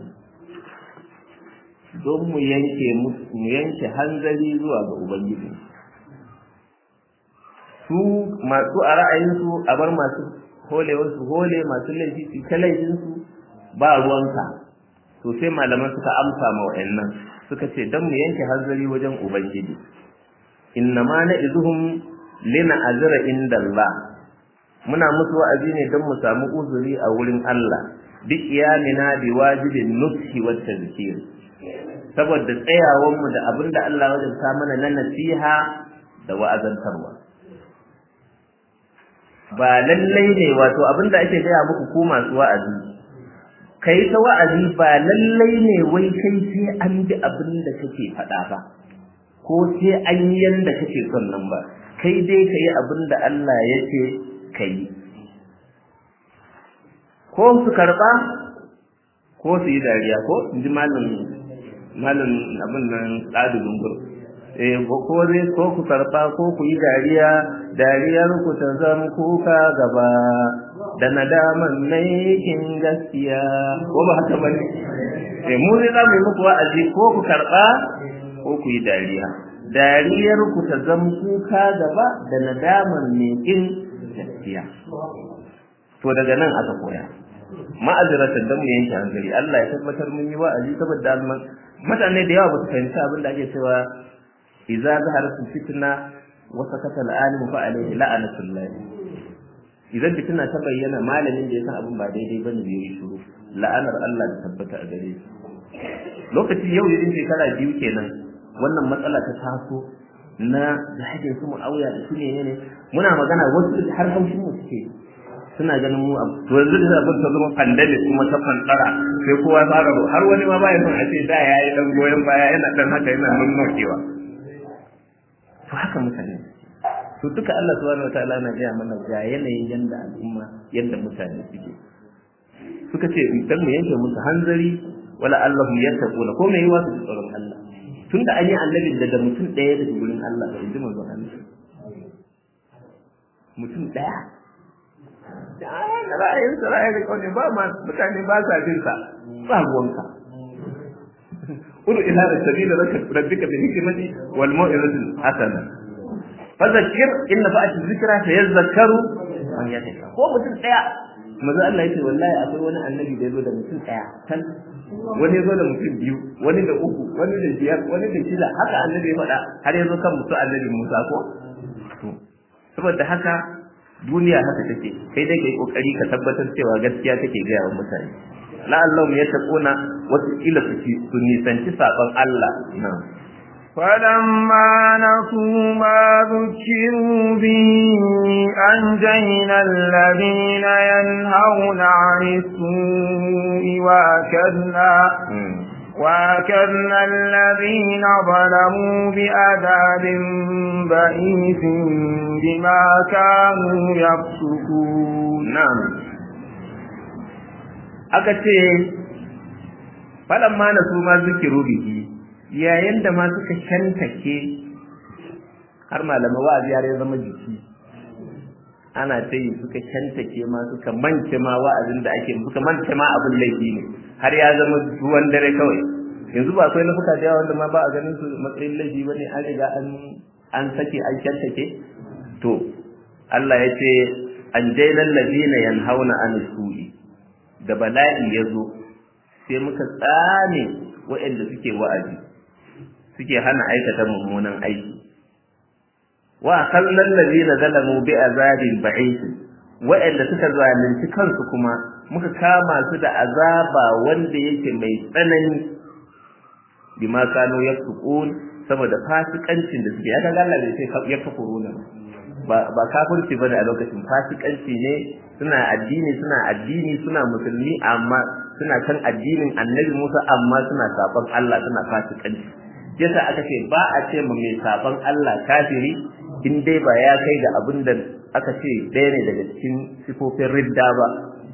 don mu yanke hanzari zuwa ga ubangiji. Su masu a ra'ayinsu a bar masu holewar su hole, masu laifi su ta laifinsu ba ruwanka. To sai malaman suka amsa ma wa'annan suka ce dan mu yanke hanzari wajen ubangiji. Innama na'izuhum lina azra indallah, muna musu wa'azi ne don mu samu uzuri a wurin Allah, bi qiyamina bi wajibin nushi wat tazkir, saboda tsayawan mu da abinda Allah ya wajabta mana na nasiha da wa'azantarwa. Ba lallai ne wato abinda ake gaya muku ku masu wa'azi, kai ta wa'azi ba lallai ne wai kai sai an bi abinda kake faɗa ba, ko sai an yi yanda kake son nan ba, kai dai kai abinda Allah ya ce kai, ko su karba ko su yi dariya, ko inji malam abin nan tsadu dungur, ko dai ko ku karba ko ku yi dariya, dariyar ku ta zama kuka gaba da nadaman naikin gaskiya, ko ba haka bane? Mu ne za mu yi muku wa'azi ko ku karba ko ku yi dariya, dariyar ku ta zama kuka gaba da nadaman naikin gaskiya. To daga nan aka koya ma'aziratan dan mu yanke hankali. Allah ya tabbatar mun yi wa'azi saboda mutane da yawa ba su fahimci abin da ake cewa idza zaharat fitna wa sakata al-alim fa alayhi la'natullah. Idan fitina ta bayyana, malamin da ya san abin ba daidai bane bai yi shiru, la'anar Allah ta tabbata a gare shi. Lokaci yau irin shekara 2 kenan wannan matsala ta taso na da hake su Muawiya da su ne muna magana wasu har haushin mu suke, suna ganin mu abu. To yanzu da abin ta zama pandemic kuma ta fantsara, sai kowa fara har wani ma baya son a ce da yayi dan goyen baya yana dan haka yana nunnokewa. To haka mutane, to duka Allah subhanahu wataala na gaya mana ga yanayin yanda al'umma yadda mutane suka ce idan mu yanke musu hanzari wala Allahum yattaquna, ko mai yiwa su tsoron Allah. Tunda an yi annabi da mutum daya daga gurin Allah da inji manzon Allah, mutum daya da ra'ayin kawai ba ma mutane ba sa jin sa, ba ruwanka. Udu ila sabila rabbika bil hikmati wal mau'izati hasana fadhakkir inna fa'ati dhikra sayadhakkaru man yattaqi. Ko mutum daya manzo Allah yace wallahi akwai wani annabi da yazo da mutum daya kan, wani yazo da mutum 2, wani da 3, wani da 5, wani da 6, haka annabi ya faɗa har yazo kan mutum annabi Musa ko. Saboda haka duniya haka take, kai dai kai kokari ka tabbatar cewa gaskiya take ga yawan mutane. la'allahum yattaquna wasu ila su nisanci saban Allah. na'am فلما نسوا ما ذكروا به أنجينا الذين ينهون عن السوء وأكذنا الذين ظلموا بعذاب بئيس بما كانوا يفسقون. نعم akace falamma nasu ma zikiru bihi, yayin da ma suka shantake, har malama wa'azi har ya zama jiki ana ta yi, suka shantake ma suka mance ma wa'azin da ake, suka mance ma abin laifi ne, har ya zama ruwan dare kawai. Yanzu ba akwai nafuka da yawa wanda ma ba a ganin su matsayin laifi ba ne, an riga an sake an shantake. To Allah ya ce an jailal ladina yanhauna an su'i, da bala'i ya zo sai muka tsame waɗanda suke wa'azi, suke hana aikata mummunan aiki. Wa kallal ladina zalamu bi azabin ba'is, waɗanda suka zalunci kansu kuma muka kama su da azaba wanda yake mai tsanani, bima kanu yafsukun, saboda fasikancin da suke. Ya ga Allah bai ce ya kafuruna ba kafirci bane a lokacin, fasikanci ne. Suna addini suna musulmi, amma suna kan addinin Annabi Musa, amma suna saban Allah, suna fasikanci. Yasa aka ce ba a ce ma mai saban Allah kafiri in dai ba ya kai da abin da aka ce ɗaya ne daga cikin sifofin ridda ba,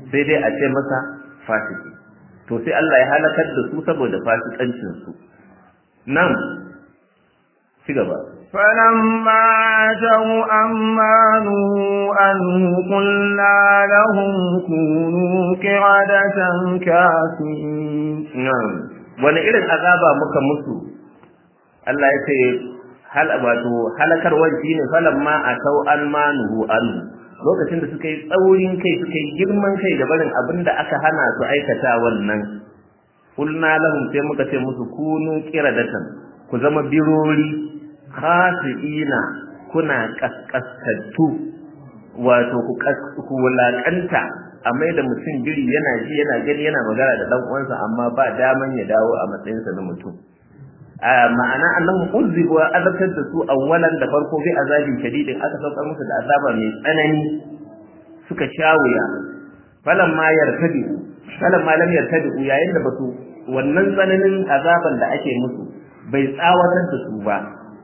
sai dai a ce masa fasiki. To sai Allah ya halakar da su saboda fasikancin su. Nan ci gaba. فلما عتوا عما نهوا عنه قلنا لهم كونوا قردة خاسئين. نعم. wani irin azaba muka musu? Allah ya ce wato halakarwar shine falamma atau an manuhu anhu, lokacin da suka yi tsaurin kai, suka yi girman kai da barin abin da aka hana su aikata wannan, kulna lahum sai muka ce musu kunu qiradatan, ku zama birori khasiina, kuna kaskasattu, wato ku wulakanta a mai da mutum biri, yana ji yana gani yana magana da dan uwansa amma ba daman ya dawo a matsayinsa na mutum. Ma'ana annan uzibu wa azabtar da su awwalan da farko bi azabin shadidin, aka saukar musu da azaba mai tsanani, suka shawuya. falamma lam yartadu, yayin da basu wannan tsananin azaban da ake musu bai tsawatar da su ba,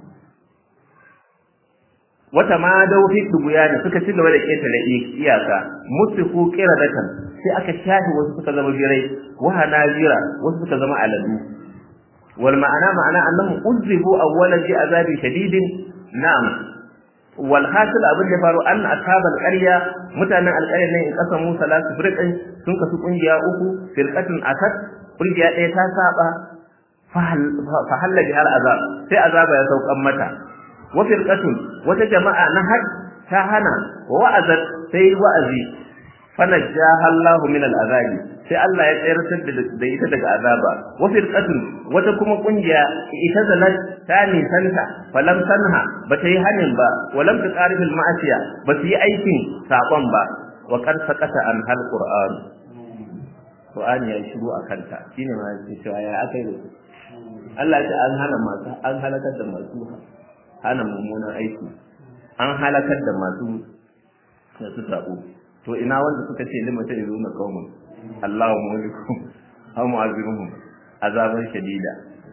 wata ma daufi dubuya da suka ci gaba da ketare iyaka, musiku qiradatan, sai aka shafi wasu suka zama birai, wa hanajira wasu suka zama aladu. wal ma'ana annahum uzibu awwalan bi azabi shadidin. na'am, wal hasil abin da faru an ashabal qarya, mutanen alqarya ne in kasan Musa salatu firqan, sun kasu kungiya uku, firqatun akat, kungiya ɗaya ta saba, fa halla bi har azab, sai azaba ya saukan mata. wa firqatun, wata jama'a na had ta hana, wa wa'azat, sai wa'azi, fanajjaha Allah min al-azabi, sai Allah ya tsayar da ita daga azaba. wa firqatun, wata kuma kungiya ita zalat ta nisanta, falam sanha, bata yi hanin ba, walam tuqarib al-ma'asiya, bata yi aikin sakon ba, wa qad saqata an hal qur'an, qur'ani ya shiru akanta, shine ma yake cewa ya akai da Allah ya an hana masu, an halakar da masu hana mummunan aiki, an halakar da masu sabo. To ina wanda suka ce limata yuzuna qaumun Allahu mulikum aw mu'aziruhum azaban shadida.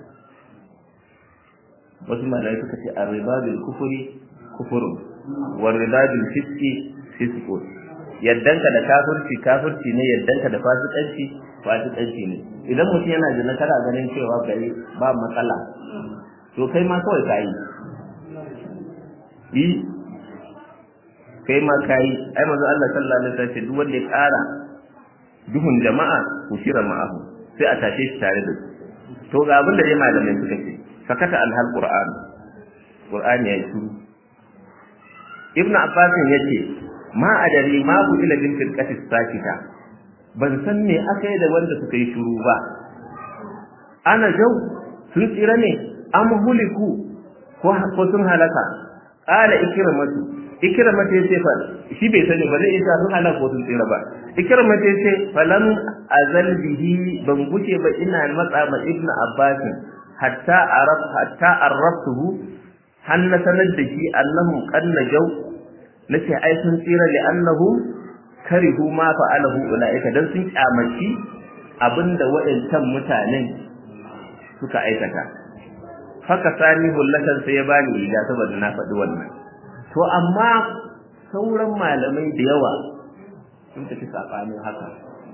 wasu malai suka ce ar-riba bil kufri kufrun war riba bil fisqi fisqun, yaddanka da kafirci ne, yaddanka da fasikanci ne. idan mutum yana da nakara ganin cewa gari ba matsala, to kai ma kawai kai kai ma kai. ai manzo Allah sallallahu alaihi wasallam duk wanda ya kara duhun jama'a ku shira ma'ahu, sai a tashe shi tare da su. to ga abin da dai malamai suka ce, sakata alhal qur'ani ya yi. ibnu abbas yace ma adari ma bu ila bil firqati sakita, ban san me aka yi da wanda suka yi shiru ba. ana jau sun tsira ne, am huliku ko sun halaka. qala ikramatu yace fa shi bai sani ba, zai isa sun halaka ko sun tsira ba. ikramatu yace falam azal bihi, ban guce ba ina matsa ma ibnu abbas hatta arraftuhu, hanna sanar da shi annahum qad najaw, nace ai sun tsira li annahu karihu ma fa'alahu ulaika, dan sun kyamaci abinda waɗancan mutanen suka aikata. haka sani hullatan sai ya bani riga saboda na faɗi wannan. to amma sauran malamai da yawa sun tafi sabanin haka.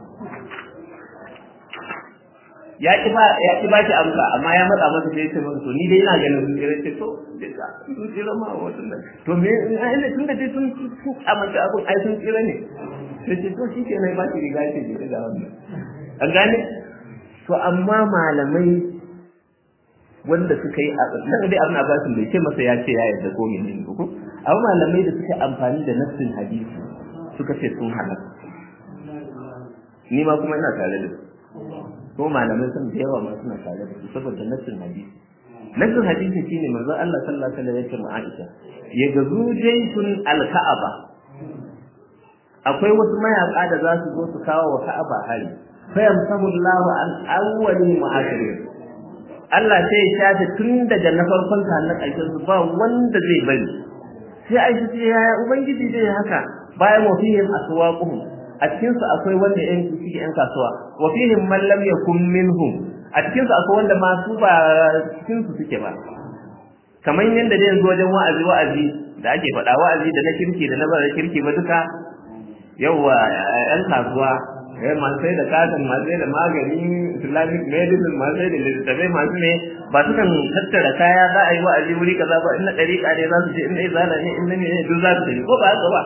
ya ki ba ki amsa, amma ya matsa masa sai ya ce masa to ni dai ina ganin sun tsira. ce to duka sun tsira ma wannan, to me ai tun da dai sun amince abin ai sun tsira ne, sai ce to shi kenan ba ki riga ce ki da wannan, an gane. to amma malamai wanda suka yi nan dai abin abasin bai ce masa ya ce ya yarda ko menene ko, amma malamai da suka amfani da nassin hadisi suka ce sun halaka. ni ma kuma ina tare da su, ko malamai sun da yawa ma suna tare da su saboda nassin hadisi. nassin hadisi shine manzo Allah sallallahu alaihi wasallam ya ce ma Aisha, ya gazu jaysun al-Ka'aba, akwai wasu mayaka da za su zo su kawo wa Ka'aba hari, fa yamsahu Allahu an awwali mu'akhirin, Allah sai ya shafe tun daga na farkon ta har ƙarshen su, ba wanda zai bari. sai Aisha ce ya ubangiji dai haka, bayan wa fihim aswaquhum, a cikin su akwai wanda yan kasuwa, wa fihim man lam yakun minhum, a cikin su akwai wanda ma su ba cikin su suke ba. kamar yanda dai yanzu wajen wa'azi da ake faɗa, wa'azi da na kirki da na ba kirki ba duka yawa yan kasuwa masu sai da katin masu sai da magani islamic medicine masu sai da littattafai masu ne ba su kan tattara kaya za a yi wa'azi wuri kaza ba in na ɗariƙa ne za su je in na izala ne in na ne duk za su je ko ba haka ba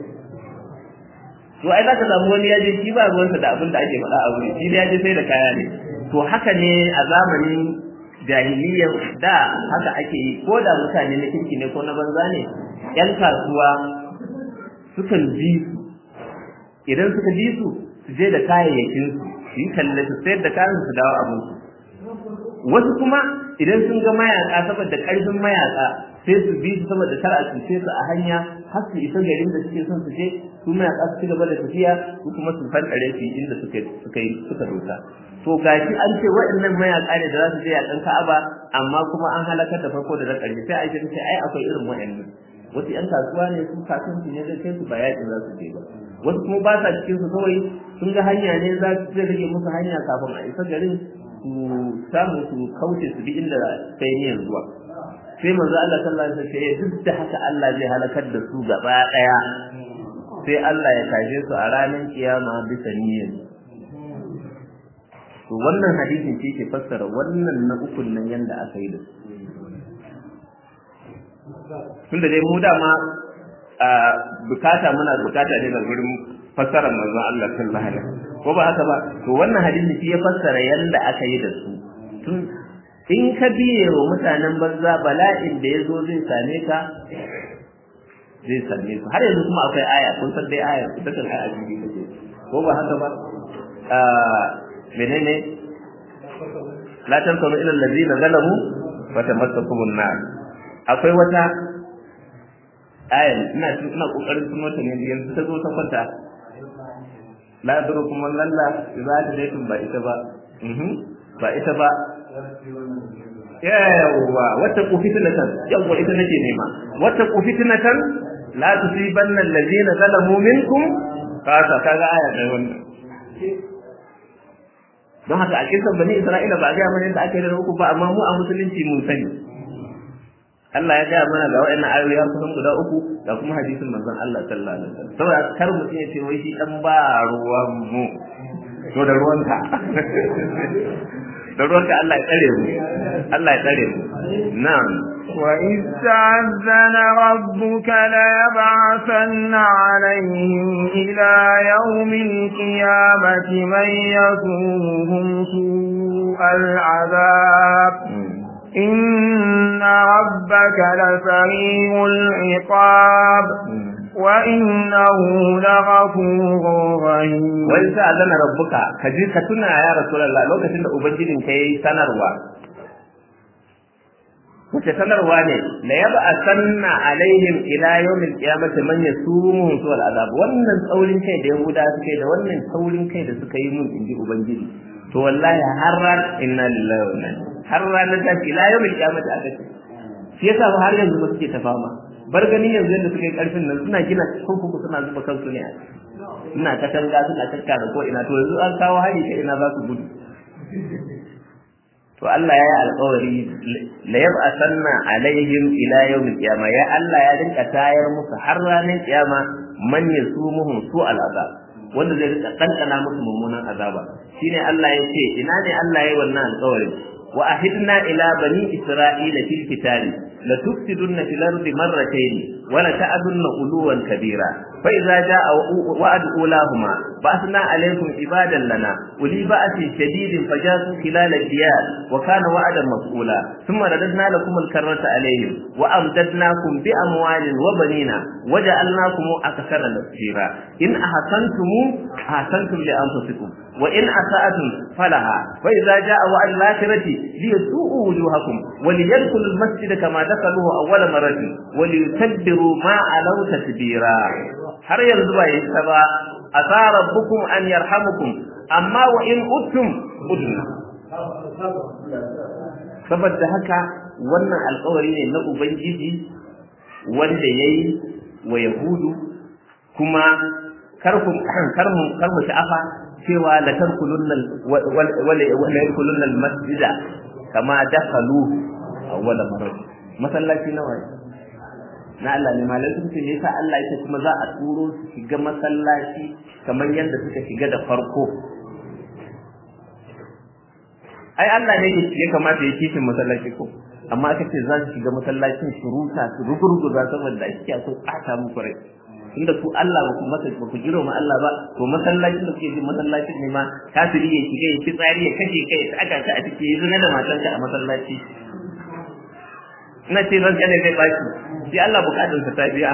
to ai za ka samu wani ya je shi ba ruwansa da abin da ake faɗa a wuri shi ya je sai da kaya ne to haka ne a zamanin jahiliyyar da haka ake yi ko da mutane na kirki ne ko na banza ne yan kasuwa sukan bi su idan suka bi su je da kayayyakin su yi talle su sayar da kayan su dawo abin su wasu kuma idan sun ga mayaka saboda karfin mayaka sai su bi su saboda kar a cuce su a hanya har su isa garin da suke son su je su mayaka su ci gaba da tafiya su kuma su fantare su inda suka dosa to gashi an ce waɗannan mayaka ne da za su je a ɗan Ka'aba amma kuma an halakar da farko da ƙarshe sai a ce ai akwai irin waɗannan wasu ƴan kasuwa ne su kasuwanci ne da kai su ba yaƙi za su je ba wasu kuma ba sa cikin su kawai sun ga hanya ne za su je rage musu hanya kafin a isa garin su samu su kauce su bi inda sai niyyar zuwa sai manzo Allah sallallahu alaihi wasallam duk da haka Allah zai halakar da su gaba ɗaya sai Allah ya tashe su a ranar kiyama bisa niyyar to wannan hadisin shi ke fassara wannan na ukun nan yanda aka yi da su tunda dai mu dama muna bukata ne da gurin fassarar manzon Allah sallallahu alaihi wasallam ko ba haka ba to wannan hadisi shi ya fassara yanda aka yi da su tun in ka biye wa mutanen banza bala'in da yazo zai same ka zai same su har yanzu kuma akwai aya kun san dai aya ita kan aya ji take ko ba haka ba menene la tanqulu ila allazina zalamu wa tamassakumun nar akwai wata aya ina kokarin tuno ta ne yanzu ta zo ta kwanta la yadurukum lalla idza tadaytum ba ita ba ba ita ba yawa wata fitnatan yawa ita nake nema wata fitnatan la tusibanna allazina zalamu minkum kaga aya da wannan don haka a kisan bani Isra'ila ba ga mana yadda aka yi da hukum ba amma mu a musulunci mun sani Allah ya gaya mana ga waɗannan ayoyi har kusan guda uku da kuma hadisin manzon Allah sallallahu alaihi wasallam saboda kar mutum ya ce wai shi dan ba ruwan mu to da ruwanka da ruwanka Allah ya tsare mu Allah ya tsare mu na'am وإذ تأذن ربك ليبعثن عليهم إلى يوم القيامة من يسومهم سوء العذاب إن ربك لسريع العقاب وإنه لغفور رحيم وإذ تأذن ربك كتنا يا رسول الله لو كتن أبنجد كي سنروا wace sanarwa ne la yab'athanna alaihim ila yawmil qiyamati man yasumuhum su'al azab wannan tsaurin kai da yahuda suke da wannan tsaurin kai da suka yi mun inji ubangiji to wallahi har ran inna lillahi wa inna har ran da ila yawmil qiyamati aka ce shi yasa har yanzu ba suke tafama bar gani yanzu yanda suke karfin nan suna gina kurkuku suna zuba kansu ne suna katanga suna tattara ko ina to yanzu an kawo hari ta ina za su gudu to Allah ya yi alƙawari la yab'athanna alaihim ila yawmil qiyamah ya Allah ya rinka tayar musu har ranar kiyama man yasumuhum su'al azab wanda zai rinka kankana musu mummunan azaba shine Allah ya ce ina ne Allah ya yi wannan alƙawari wa ahidna ila bani isra'ila fil kitabi la tufsiduna fil ardi marratayn wa la ta'dunna uluwan kabira fa idza jaa wa'd ulahuma ba'athna alaykum ibadan lana uli ba'sin shadidin fajasu khilal al-diyar wa kana wa'dan maf'ula thumma radadna lakum al-karrata alayhim wa amdadnakum bi amwalin wa banina waja'alnakum akthara nasira in ahsantum li anfusikum wa in asa'atum falaha fa idza jaa wa'd al-akhirati liyasu'u wujuhakum wa liyadkhulu al-masjida kama dakhaluhu awwala marratin wa liyutabbiru ma alaw tadbira har yanzu ba yi ta ba asa rabbukum an yarhamukum amma wa in uttum udna saboda haka wannan alƙawari ne na ubangiji wanda yayi wa yahudu kuma karmu sha'afa cewa la tarkulunna wala yadkhulunna almasjida kama dakhalu awwala marra masallaci nawa na Allah ne. Malai sun ce ne yasa Allah yake kuma za a turo su shiga masallaci kamar yadda suka shiga da farko. Ai Allah ne ya kamata ya kishin masallaci ko, amma aka ce za su shiga masallacin su rusa su rugurguza saboda ake so ɓata muku rai. Tunda su Allah ba ku jiro ma Allah ba, to masallacin da kuke jin masallacin ne ma kafiri ya shiga ya fi tsari ya kashe kai ya aka ta a cikin ya zina da matanka a masallaci. Ina ce zan kane kai baki, shi Allah bukatunsa ta biya.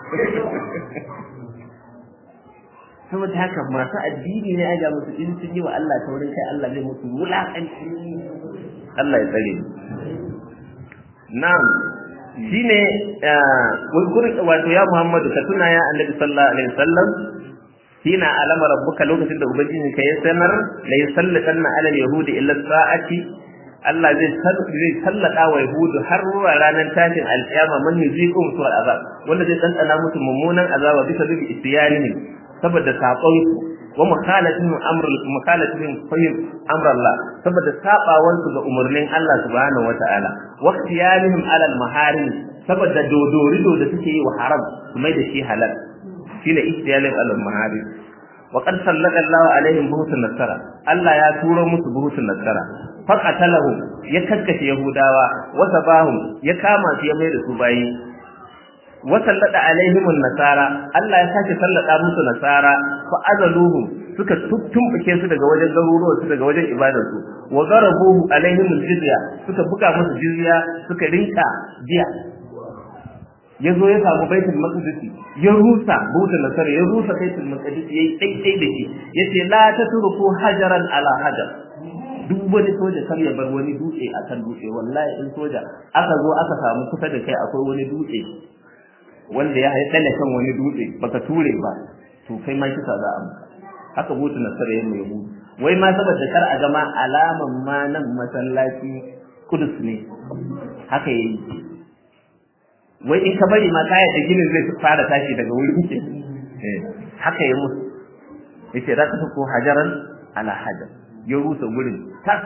Saboda haka masu addini ne aja musu in sun yi wa Allah taurin kai Allah zai musu wulaƙanci. Allah ya tsare ni. Na'am, shine wato ya Muhammadu ka tuna ya Annabi sallallahu alaihi wasallam hina alama rabbuka lokacin da ubangiji ka ya sanar la yusallatanna ala al-yahudi illa sa'ati Allah zai sallada wa yahudu har ranar tashin alƙiyama man yuziqum su azab wanda zai tsantsana musu mummunan azaba bisa bi isyanihim saboda sabon su wa mukhalatihim fahim amrallah saboda sabawar su ga umarnin Allah subhanahu wataala wa ikhtiyarihim ala al-maharim saboda dodorido da suke yi wa haram su mai da shi halal shine ikhtiyarihim ala al-maharim wa qad sallata Allah alaihim buhutun nasara Allah ya turo musu buhutun nasara faqatalahum ya kakkashe yahudawa wa sabahum ya kama su ya mai da su bayi wa sallata alaihim nasara Allah ya sake sallata musu nasara fa azaluhum suka tumbuke su daga wajen garuruwa su daga wajen ibadar su wa zarabuhu alaihim jizya suka buga musu jizya suka rinka biya yazo ya samu baitul maqdis ya rusa bautar nasara ya rusa baitul maqdis yayi daidai da shi yace la tatruku hajaran ala hajar duk wani soja kar ya bar wani dutse akan dutse wallahi in soja aka zo aka samu kusa da kai akwai wani dutse wanda ya haɗa kan wani dutse baka ture ba to kai ma kisa za a maka haka butu nasara yayin mai butu wai ma saboda kar a gama alaman ma nan masallaci kudus ne haka yayi wai in ka bari ma kaya da ginin zai fara tashi daga wuri kuke haka yayi musu yace za ka ko hajaran ala hajar ya rusa gurin tas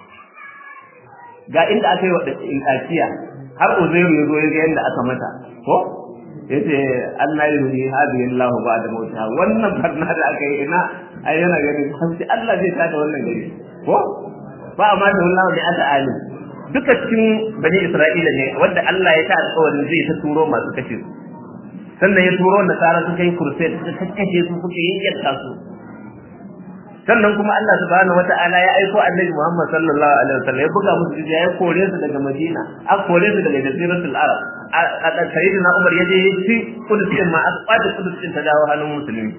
ga inda aka yi wa indaciya har uzairu ya zo ya ga yanda aka mata ko yace Allah ya yi hadiyi Allah ba da mota wannan barna da aka yi ina ai yana ganin sai Allah zai tada wannan gari ko ba amma da Allah da aka alim duka cikin bani Isra'ila ne wanda Allah ya ta alƙawarin zai ta turo masu kashe su sannan ya turo nasara suka yi crusade suka kashe su suka yayyaka su sannan kuma Allah subhanahu wata'ala ya aiko Annabi Muhammad sallallahu alaihi wasallam ya buga musu jizya ya kore su daga Madina a kore su daga Jaziratul Arab a sayyidina Umar yaje ya ci Qudus ma a kwada Qudus ta dawo hannun musulmi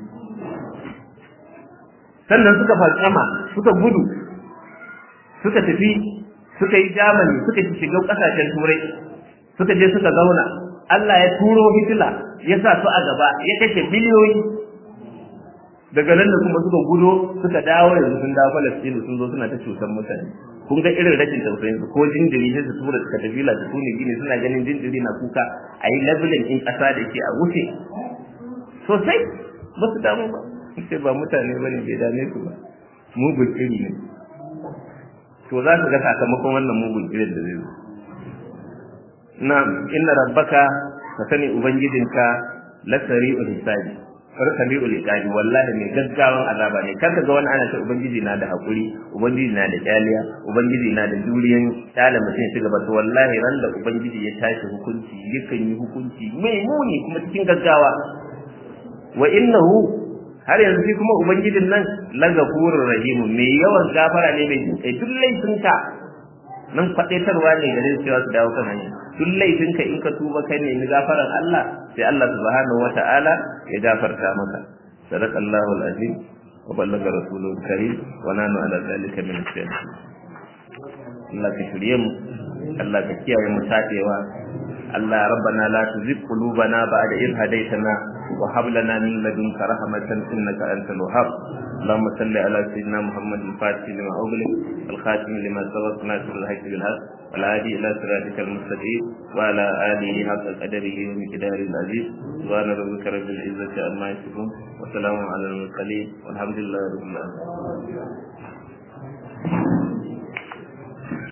sannan suka falsama suka gudu suka tafi suka yi Germany suka shiga kasashen Turai suka je suka zauna Allah ya turo Hitler ya sa su a gaba ya kashe biliyoyi daga nan da kuma suka gudo suka dawo yanzu sun dawo Palestine sun zo suna ta cutar mutane kun ga irin rashin tausayin su ko jinjiri sai su tura suka tafila su tuni gine suna ganin jinjiri na kuka a yi leveling in ƙasa da ke a wuce sosai ba su damu ba sai ba mutane bane bai dame su ba mugun iri ne to za su ga sakamakon wannan mugun irin da zai zo na inna rabbaka ka sani ubangijinka lasari'ul hisabi farkali uliqadi wallahi mai gaggawan azaba ne kar ka ga wani ana ce ubangiji na da hakuri ubangiji na da kyaliya ubangiji na da juriyan tsala mutum shi gaba to wallahi ran da ubangiji ya tashi hukunci yakan yi hukunci mai muni kuma cikin gaggawa wa innahu har yanzu shi kuma ubangijin nan lagafurur rahim mai yawan gafara ne mai jinkai duk laifinka nan fadaitarwa ne gare su cewa su dawo kan hanya duk laifinka in ka tuba kai ne ni gafaran Allah sai Allah subhanahu wata'ala ya gafarta maka sadaqallahu alazim wa ballaga rasulul karim wa nanu ala zalika min as-salihin Allah ka shirye mu Allah ka kiyaye mu tadewa Allah rabbana la tuzigh qulubana ba'da idh hadaytana wa hab lana min ladunka rahmatan innaka antal wahhab اللهم صل على سيدنا محمد الفاتح لما أغلق الخاتم لما سبق ناصر الحق بالحق والهادي إلى صراطك المستقيم وعلى آله حق قدره ومقداره العزيز سبحان ربك رب العزة عما يصفون وسلام على المرسلين والحمد لله رب العالمين